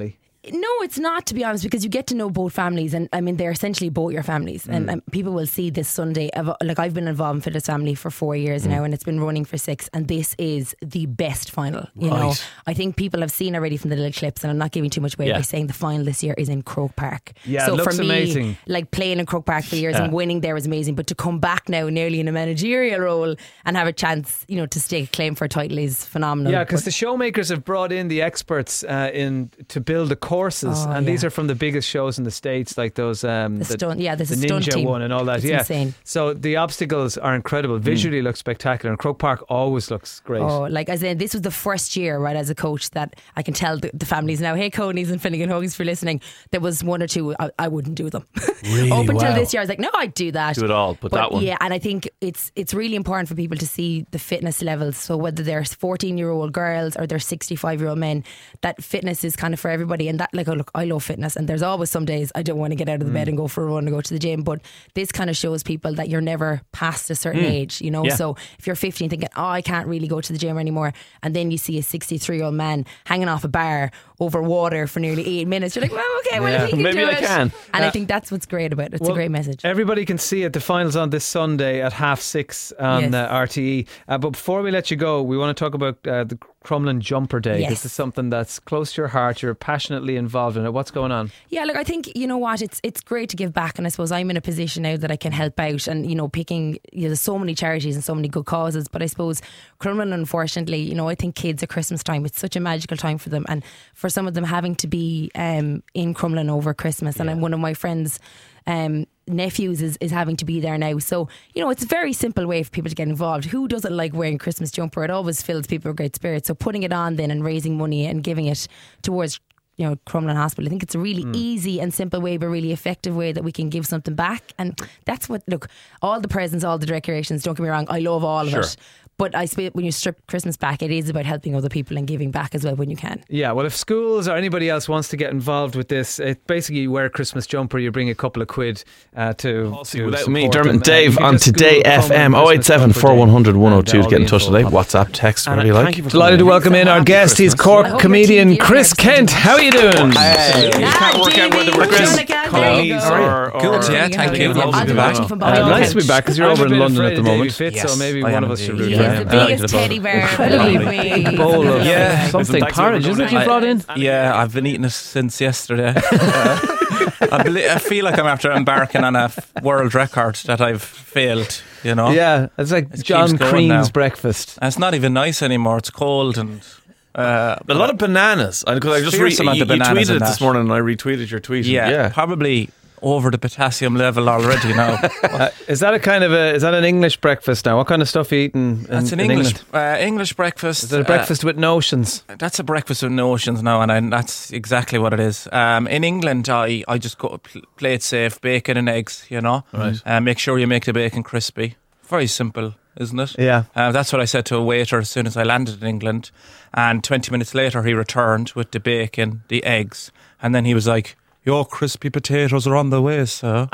Speaker 19: No, it's not, to be honest, because you get to know both families, and I mean they're essentially both your families, and, and people will see this Sunday. Like I've been involved in Fitness Family for four years mm. now, and it's been running for six, and this is the best final. You
Speaker 2: right.
Speaker 19: know, I think people have seen already from the little clips, and I'm not giving too much away yeah. by saying the final this year is in Croke Park.
Speaker 3: Yeah,
Speaker 19: so
Speaker 3: it looks
Speaker 19: for me,
Speaker 3: amazing.
Speaker 19: Like playing in Croke Park for years
Speaker 3: yeah.
Speaker 19: and winning there was amazing, but to come back now nearly in a managerial role and have a chance, you know, to stake claim for a title is phenomenal.
Speaker 3: Yeah, because the showmakers have brought in the experts uh, in to build the courses,
Speaker 19: oh,
Speaker 3: and
Speaker 19: yeah.
Speaker 3: these are from the biggest shows in the States, like those um,
Speaker 19: the,
Speaker 3: the
Speaker 19: stunt, yeah,
Speaker 3: the
Speaker 19: a
Speaker 3: Ninja
Speaker 19: stunt team.
Speaker 3: one and all that.
Speaker 19: It's
Speaker 3: yeah,
Speaker 19: insane.
Speaker 3: So the obstacles are incredible. Visually, mm. looks spectacular, and Croke Park always looks great.
Speaker 19: Oh, like as in this was the first year, right, as a coach that I can tell the, the families now. Hey, Conies and Finnegan Hogies, for listening. There was one or two I, I wouldn't do them.
Speaker 2: Really?
Speaker 19: Up until
Speaker 2: wow.
Speaker 19: this year, I was like, no, I'd do that.
Speaker 2: Do it all, but,
Speaker 19: but
Speaker 2: that one.
Speaker 19: Yeah, and I think it's it's really important for people to see the fitness levels. So whether they're fourteen year old girls or they're sixty-five year old men, that fitness is kind of for everybody. And that, like, oh look, I love fitness, and there's always some days I don't want to get out of the mm. bed and go for a run or go to the gym, but this kind of shows people that you're never past a certain mm. age, you know. Yeah. So if you're fifteen thinking, oh, I can't really go to the gym anymore, and then you see a sixty-three year old man hanging off a bar over water for nearly eight minutes, you're like, well, okay, well,
Speaker 3: yeah.
Speaker 19: if he can
Speaker 2: maybe
Speaker 19: do
Speaker 2: I
Speaker 19: it.
Speaker 2: can.
Speaker 19: And
Speaker 3: uh,
Speaker 19: I think that's what's great about it. It's
Speaker 3: well,
Speaker 19: a great message.
Speaker 3: Everybody can see it. The finals on this Sunday at half six on
Speaker 19: yes.
Speaker 3: uh, R T E. Uh, but before we let you go, we want to talk about uh, the Crumlin Jumper Day.
Speaker 19: Yes.
Speaker 3: This is something that's close to your heart. You're passionately involved in it. What's going on?
Speaker 19: Yeah, look, I think, you know what, it's it's great to give back, and I suppose I'm in a position now that I can help out, and, you know, picking, you know, there's so many charities and so many good causes, but I suppose Crumlin, unfortunately, you know, I think kids at Christmas time, it's such a magical time for them, and for some of them having to be um, in Crumlin over Christmas, and
Speaker 3: Yeah.
Speaker 19: I'm one of my friends um, nephews is, is having to be there now. So, you know, it's a very simple way for people to get involved. Who doesn't like wearing Christmas jumper? It always fills people with great spirit. So putting it on then and raising money and giving it towards, you know, Crumlin Hospital, I think it's a really mm. easy and simple way, but really effective way that we can give something back. And that's what, look, all the presents, all the decorations, don't get me wrong, I love all of
Speaker 2: Sure.
Speaker 19: it. But I suppose when you strip Christmas back, it is about helping other people and giving back as well when you can.
Speaker 3: Yeah, well, if schools or anybody else wants to get involved with this, it basically you wear a Christmas jumper, you bring a couple of quid uh, to, to
Speaker 2: Without
Speaker 3: support
Speaker 2: me, Dermot
Speaker 3: them.
Speaker 2: and Dave
Speaker 3: Uh,
Speaker 2: on
Speaker 3: you can just
Speaker 2: Today
Speaker 3: Google
Speaker 2: F M
Speaker 3: Crumlin
Speaker 2: oh eight seven,
Speaker 3: Christmas
Speaker 2: four one hundred, one oh
Speaker 3: Jumper
Speaker 2: two
Speaker 3: Day,
Speaker 2: to get in touch
Speaker 3: and all the
Speaker 2: today.
Speaker 3: info.
Speaker 2: WhatsApp, text,
Speaker 3: And
Speaker 2: whatever you
Speaker 3: thank
Speaker 2: like.
Speaker 3: you for Delighted to welcome in our guest. He's Cork comedian Chris Kent. How are you doing?
Speaker 2: Hey, you can't work out whether we're Chris Colonies or, or
Speaker 21: Good, yeah, thank you. Lovely to be back.
Speaker 3: Uh, nice to be back because you're
Speaker 21: I'm
Speaker 3: over
Speaker 21: a
Speaker 3: in
Speaker 21: bit
Speaker 3: London
Speaker 21: afraid
Speaker 3: at the
Speaker 21: of
Speaker 3: moment.
Speaker 21: David Fitz,
Speaker 3: so maybe
Speaker 21: I
Speaker 3: one
Speaker 21: am
Speaker 3: of us should
Speaker 21: indeed.
Speaker 3: root for
Speaker 21: He's
Speaker 3: him.
Speaker 19: the
Speaker 3: Uh,
Speaker 19: biggest teddy bear.
Speaker 3: Incredibly big bowl of
Speaker 21: Yeah.
Speaker 3: something porridge, isn't it? You brought in?
Speaker 21: Yeah, I've been eating it since yesterday. uh, I, believe, I feel like I'm after embarking on a f- world record that I've failed, you know?
Speaker 3: Yeah, it's like
Speaker 21: It
Speaker 3: John
Speaker 21: keeps going
Speaker 3: Crean's
Speaker 21: now.
Speaker 3: breakfast.
Speaker 21: And it's not even nice anymore. It's cold and... Uh,
Speaker 2: a lot of bananas. Because I just re-
Speaker 21: Fierce
Speaker 2: you,
Speaker 21: amount
Speaker 2: you
Speaker 21: of bananas
Speaker 2: tweeted
Speaker 21: in
Speaker 2: it
Speaker 21: that.
Speaker 2: this morning and I retweeted your tweet.
Speaker 21: Yeah,
Speaker 2: yeah.
Speaker 21: probably over the potassium level already now.
Speaker 3: Uh, is that a kind of a? Is that an English breakfast now? What kind of stuff are you eating? In,
Speaker 21: That's an
Speaker 3: in
Speaker 21: English
Speaker 3: England?
Speaker 21: uh, English breakfast.
Speaker 3: Is it a breakfast
Speaker 21: uh,
Speaker 3: with notions?
Speaker 21: That's a breakfast with notions now, and I, that's exactly what it is. Um, in England, I, I just go pl- play it safe, bacon and eggs. You know,
Speaker 2: Right.
Speaker 21: Uh, make sure you make the bacon crispy. Very simple, isn't it?
Speaker 3: Yeah.
Speaker 21: Uh, that's what I said to a waiter as soon as I landed in England, and twenty minutes later he returned with the bacon, the eggs, and then he was like, "Your crispy potatoes are on the way, sir."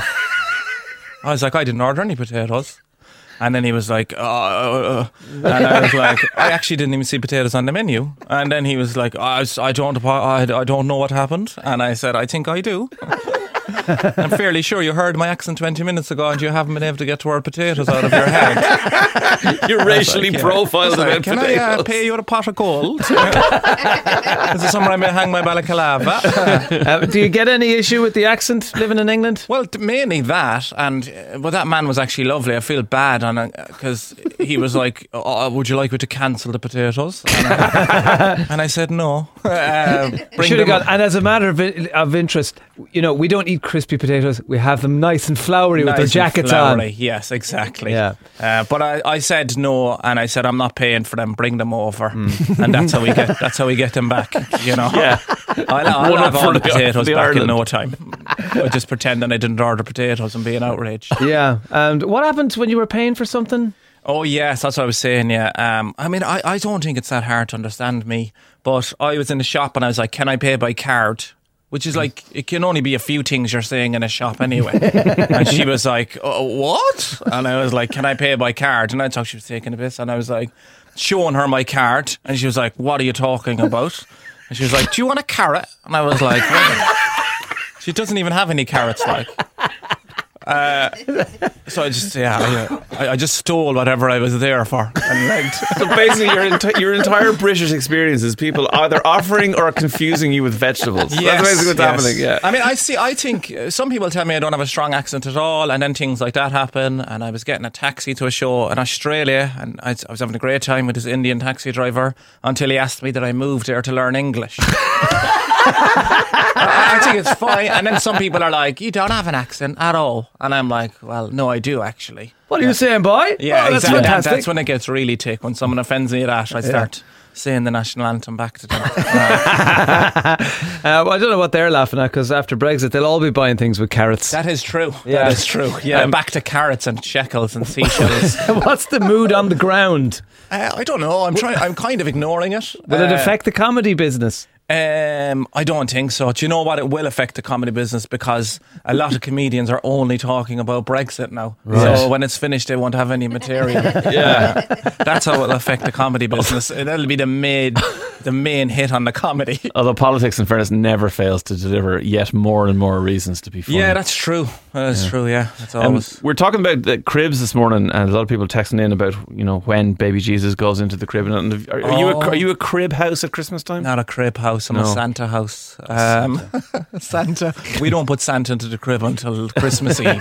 Speaker 21: I was like, "I didn't order any potatoes." And then he was like, uh, uh, and I was like, I actually didn't even see potatoes on the menu. And then he was like, I, was- I don't, I, I don't know what happened. And I said, I think I do. I'm fairly sure you heard my accent twenty minutes ago, and you haven't been able to get the word potatoes out of your head.
Speaker 2: You're racially
Speaker 21: like, yeah.
Speaker 2: profiled
Speaker 21: I was
Speaker 2: about
Speaker 21: like, Can
Speaker 2: potatoes.
Speaker 21: I uh, pay you a pot of gold? Is it somewhere I may hang my balaclava?
Speaker 3: Uh, do you get any issue with the accent living in England?
Speaker 21: Well, t- mainly that, and uh, well, that man was actually lovely. I feel bad on because he was like, oh, "Would you like me to cancel the potatoes?" And I, and I said no. Uh, bring
Speaker 3: Should have
Speaker 21: them-
Speaker 3: gone. And as a matter of, of interest, you know, we don't eat crispy potatoes. We have them nice and floury with their
Speaker 21: Nice and
Speaker 3: jackets
Speaker 21: flowery.
Speaker 3: on.
Speaker 21: Yes, exactly.
Speaker 3: Yeah.
Speaker 21: Uh, but I, I said no, and I said I'm not paying for them. Bring them over, and that's how we get. That's how we get them back. You know.
Speaker 2: Yeah.
Speaker 21: I'll, I'll
Speaker 2: One
Speaker 21: have
Speaker 2: up
Speaker 21: all
Speaker 2: for
Speaker 21: the
Speaker 2: the-
Speaker 21: potatoes
Speaker 2: the
Speaker 21: back
Speaker 2: Ireland.
Speaker 21: in no time. I just pretend that I didn't order potatoes and being outraged.
Speaker 3: Yeah. And what happened when you were paying for something?
Speaker 21: Oh yes, that's what I was saying. Yeah, um, I mean, I, I don't think it's that hard to understand me, but I was in the shop and I was like, "Can I pay by card?" Which is like, it can only be a few things you're saying in a shop anyway. And she was like, oh, "What?" And I was like, "Can I pay by card?" And I thought she was taking a piss, and I was like, showing her my card, and she was like, "What are you talking about?" And she was like, do you want a carrot? And I was like, well, she doesn't even have any carrots, like. Uh, so I just, yeah, I, I just stole whatever I was there for and legged.
Speaker 2: So basically, your, enti- your entire British experience is people either offering or confusing you with vegetables.
Speaker 21: Yes,
Speaker 2: That's basically what's
Speaker 21: yes.
Speaker 2: happening, yeah.
Speaker 21: I mean, I see. I think uh, some people tell me I don't have a strong accent at all, and then things like that happen. And I was getting a taxi to a show in Australia, and I, I was having a great time with this Indian taxi driver until he asked me that I moved there to learn English. I think it's fine. And then some people are like, you don't have an accent at all. And I'm like, well, no, I do actually.
Speaker 3: What are you saying, boy?
Speaker 21: Yeah,
Speaker 3: Oh, that's
Speaker 21: exactly.
Speaker 3: fantastic.
Speaker 21: That's when it gets really tick. When someone offends me at that, I start saying the national anthem back to them.
Speaker 3: uh, well, I don't know what they're laughing at, because after Brexit they'll all be buying things with carrots.
Speaker 21: That is true.
Speaker 3: Yeah.
Speaker 21: That is true. Yeah,
Speaker 3: Um,
Speaker 21: back to carrots and shekels and seashells.
Speaker 3: What's the mood on the ground?
Speaker 21: Uh, I don't know. I'm trying. I'm kind of ignoring it.
Speaker 3: Will it
Speaker 21: Uh,
Speaker 3: affect the comedy business?
Speaker 21: Um, I don't think so. Do you know what? It will affect the comedy business because a lot of comedians are only talking about Brexit now.
Speaker 2: Right.
Speaker 21: So when it's finished, they won't have any material.
Speaker 2: Yeah.
Speaker 21: Uh, that's how it'll affect the comedy business. That'll be the main, the main hit on the comedy.
Speaker 2: Although politics, in fairness, never fails to deliver yet more and more reasons to be funny.
Speaker 21: Yeah, that's true. That's
Speaker 2: Yeah.
Speaker 21: true. Yeah, that's
Speaker 2: Um,
Speaker 21: always.
Speaker 2: we're talking about the cribs this morning, and a lot of people texting in about, you know, when baby Jesus goes into the crib. And are, are you a,
Speaker 21: Oh.
Speaker 2: are you a crib house at Christmas time?
Speaker 21: Not a crib house. I'm
Speaker 2: No.
Speaker 21: a Santa house. Um, Santa. We don't put Santa into the crib until Christmas Eve.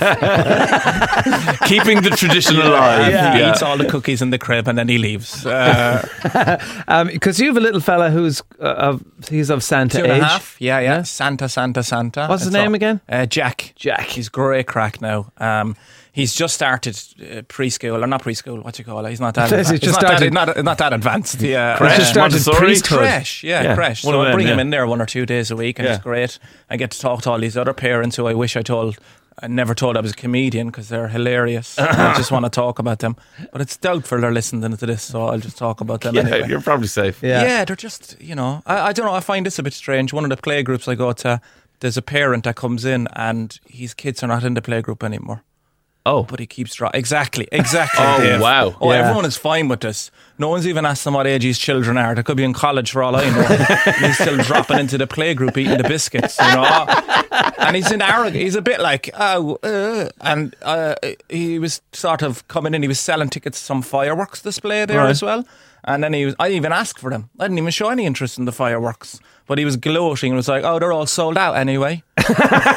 Speaker 2: Keeping the tradition alive.
Speaker 21: He
Speaker 2: Yeah.
Speaker 21: eats all the cookies in the crib and then he leaves. Uh,
Speaker 3: Because you have a little fella who's uh, of he's of Santa
Speaker 21: Two and a
Speaker 3: age.
Speaker 21: half. Yeah, yeah. Santa, Santa, Santa.
Speaker 3: What's his
Speaker 21: It's
Speaker 3: name
Speaker 21: all-
Speaker 3: again?
Speaker 21: Uh, Jack.
Speaker 3: Jack.
Speaker 21: He's great crack now. Um, he's just started uh, preschool, or not preschool, what do you call it? He's not that
Speaker 3: He's
Speaker 21: advanced.
Speaker 3: just
Speaker 21: not, that,
Speaker 3: started-
Speaker 21: not, not that advanced. Yeah.
Speaker 2: Creche,
Speaker 3: He's just started
Speaker 2: Montessori?
Speaker 3: priesthood.
Speaker 21: Creche, yeah,
Speaker 2: Yeah,
Speaker 21: creche.
Speaker 2: one
Speaker 21: So
Speaker 2: of
Speaker 21: I
Speaker 2: them,
Speaker 21: bring him
Speaker 2: yeah.
Speaker 21: in there one or two days a week, and
Speaker 2: Yeah.
Speaker 21: it's great. I get to talk to all these other parents who I wish I told. I never told I was a comedian because they're hilarious. I just want to talk about them, but it's doubtful they're listening to this, so I'll just talk about them
Speaker 2: Yeah,
Speaker 21: anyway.
Speaker 2: you're probably safe.
Speaker 3: Yeah.
Speaker 21: Yeah, they're just, you know, I, I don't know. I find this a bit strange. One of the play groups I go to, there's a parent that comes in and his kids are not in the play group anymore.
Speaker 2: Oh.
Speaker 21: But he keeps drawing. Exactly, exactly.
Speaker 2: Oh,
Speaker 21: Dave.
Speaker 2: wow.
Speaker 21: Oh,
Speaker 3: Yeah.
Speaker 21: everyone is fine with this. No one's even asked them what age his children are. They could be in college for all I know. And he's still dropping into the play group eating the biscuits, you know. And he's in arrogant. He's a bit like, oh, uh, and uh, he was sort of coming in. He was selling tickets to some fireworks display there
Speaker 2: Right.
Speaker 21: as well. And then he was, I even asked for them. I didn't even show any interest in the fireworks. But he was gloating and was like, oh, they're all sold out anyway. And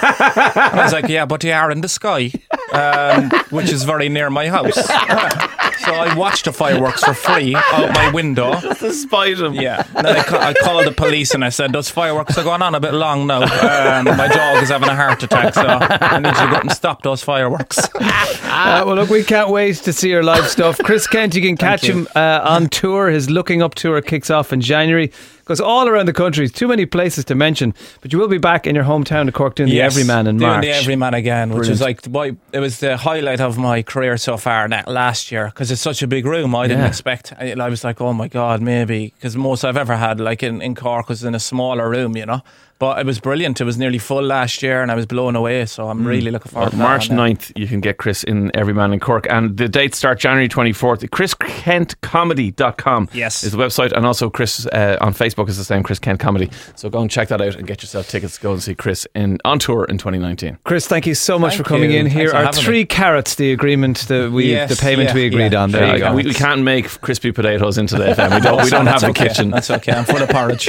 Speaker 21: I was like, yeah, but they are in the sky, um, which is very near my house. So I watched the fireworks for free out my window.
Speaker 2: Just to spite him.
Speaker 21: Yeah. And then I, ca- I called the police and I said, those fireworks are going on a bit long now. Um, my dog is having a heart attack, so I need you to go and stop those fireworks.
Speaker 3: Uh, well, look, we can't wait to see your live stuff. Chris Kent, you can catch
Speaker 21: you.
Speaker 3: him uh, on tour. His Looking Up tour kicks off in January. Goes all around the country. Too many places to mention. But you will be back in your hometown of Cork doing
Speaker 21: Yes,
Speaker 3: the Everyman in
Speaker 21: doing
Speaker 3: March.
Speaker 21: the Everyman again, which
Speaker 3: Brilliant.
Speaker 21: was like my, it was the highlight of my career so far na- last year because it's such a big room. I didn't
Speaker 3: Yeah.
Speaker 21: expect. I, I was like, oh my god, maybe because most I've ever had like in, in Cork was in a smaller room, you know. But it was brilliant. It was nearly full last year, and I was blown away. So I'm really looking forward to that
Speaker 2: March
Speaker 21: one now.
Speaker 2: ninth, you can get Chris in Everyman in Cork, and the dates start January twenty-fourth. chris kent comedy dot com
Speaker 21: Yes.
Speaker 2: is the website, and also Chris uh, on Facebook is the same, Chris Kent Comedy. So go and check that out and get yourself tickets to go and see Chris in on tour in twenty nineteen.
Speaker 3: Chris, thank you so much
Speaker 21: Thank
Speaker 3: for coming
Speaker 21: you.
Speaker 3: in. Here
Speaker 21: Thanks for
Speaker 3: are
Speaker 21: having
Speaker 3: three
Speaker 21: me.
Speaker 3: carats, the agreement that we,
Speaker 21: Yes,
Speaker 3: the payment
Speaker 21: yeah,
Speaker 3: we agreed
Speaker 21: yeah.
Speaker 3: on.
Speaker 21: There
Speaker 3: There
Speaker 21: you
Speaker 3: you
Speaker 21: go.
Speaker 3: go.
Speaker 2: We, we can't make crispy potatoes into the F M. We don't. we don't have
Speaker 21: That's
Speaker 2: the
Speaker 21: okay.
Speaker 2: kitchen.
Speaker 21: That's okay. I'm full of porridge.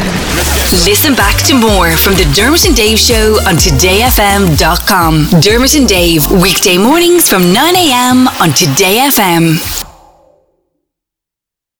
Speaker 1: Listen back to more from the Dermot and Dave Show on today f m dot com. Dermot and Dave, weekday mornings from nine a m on Today F M.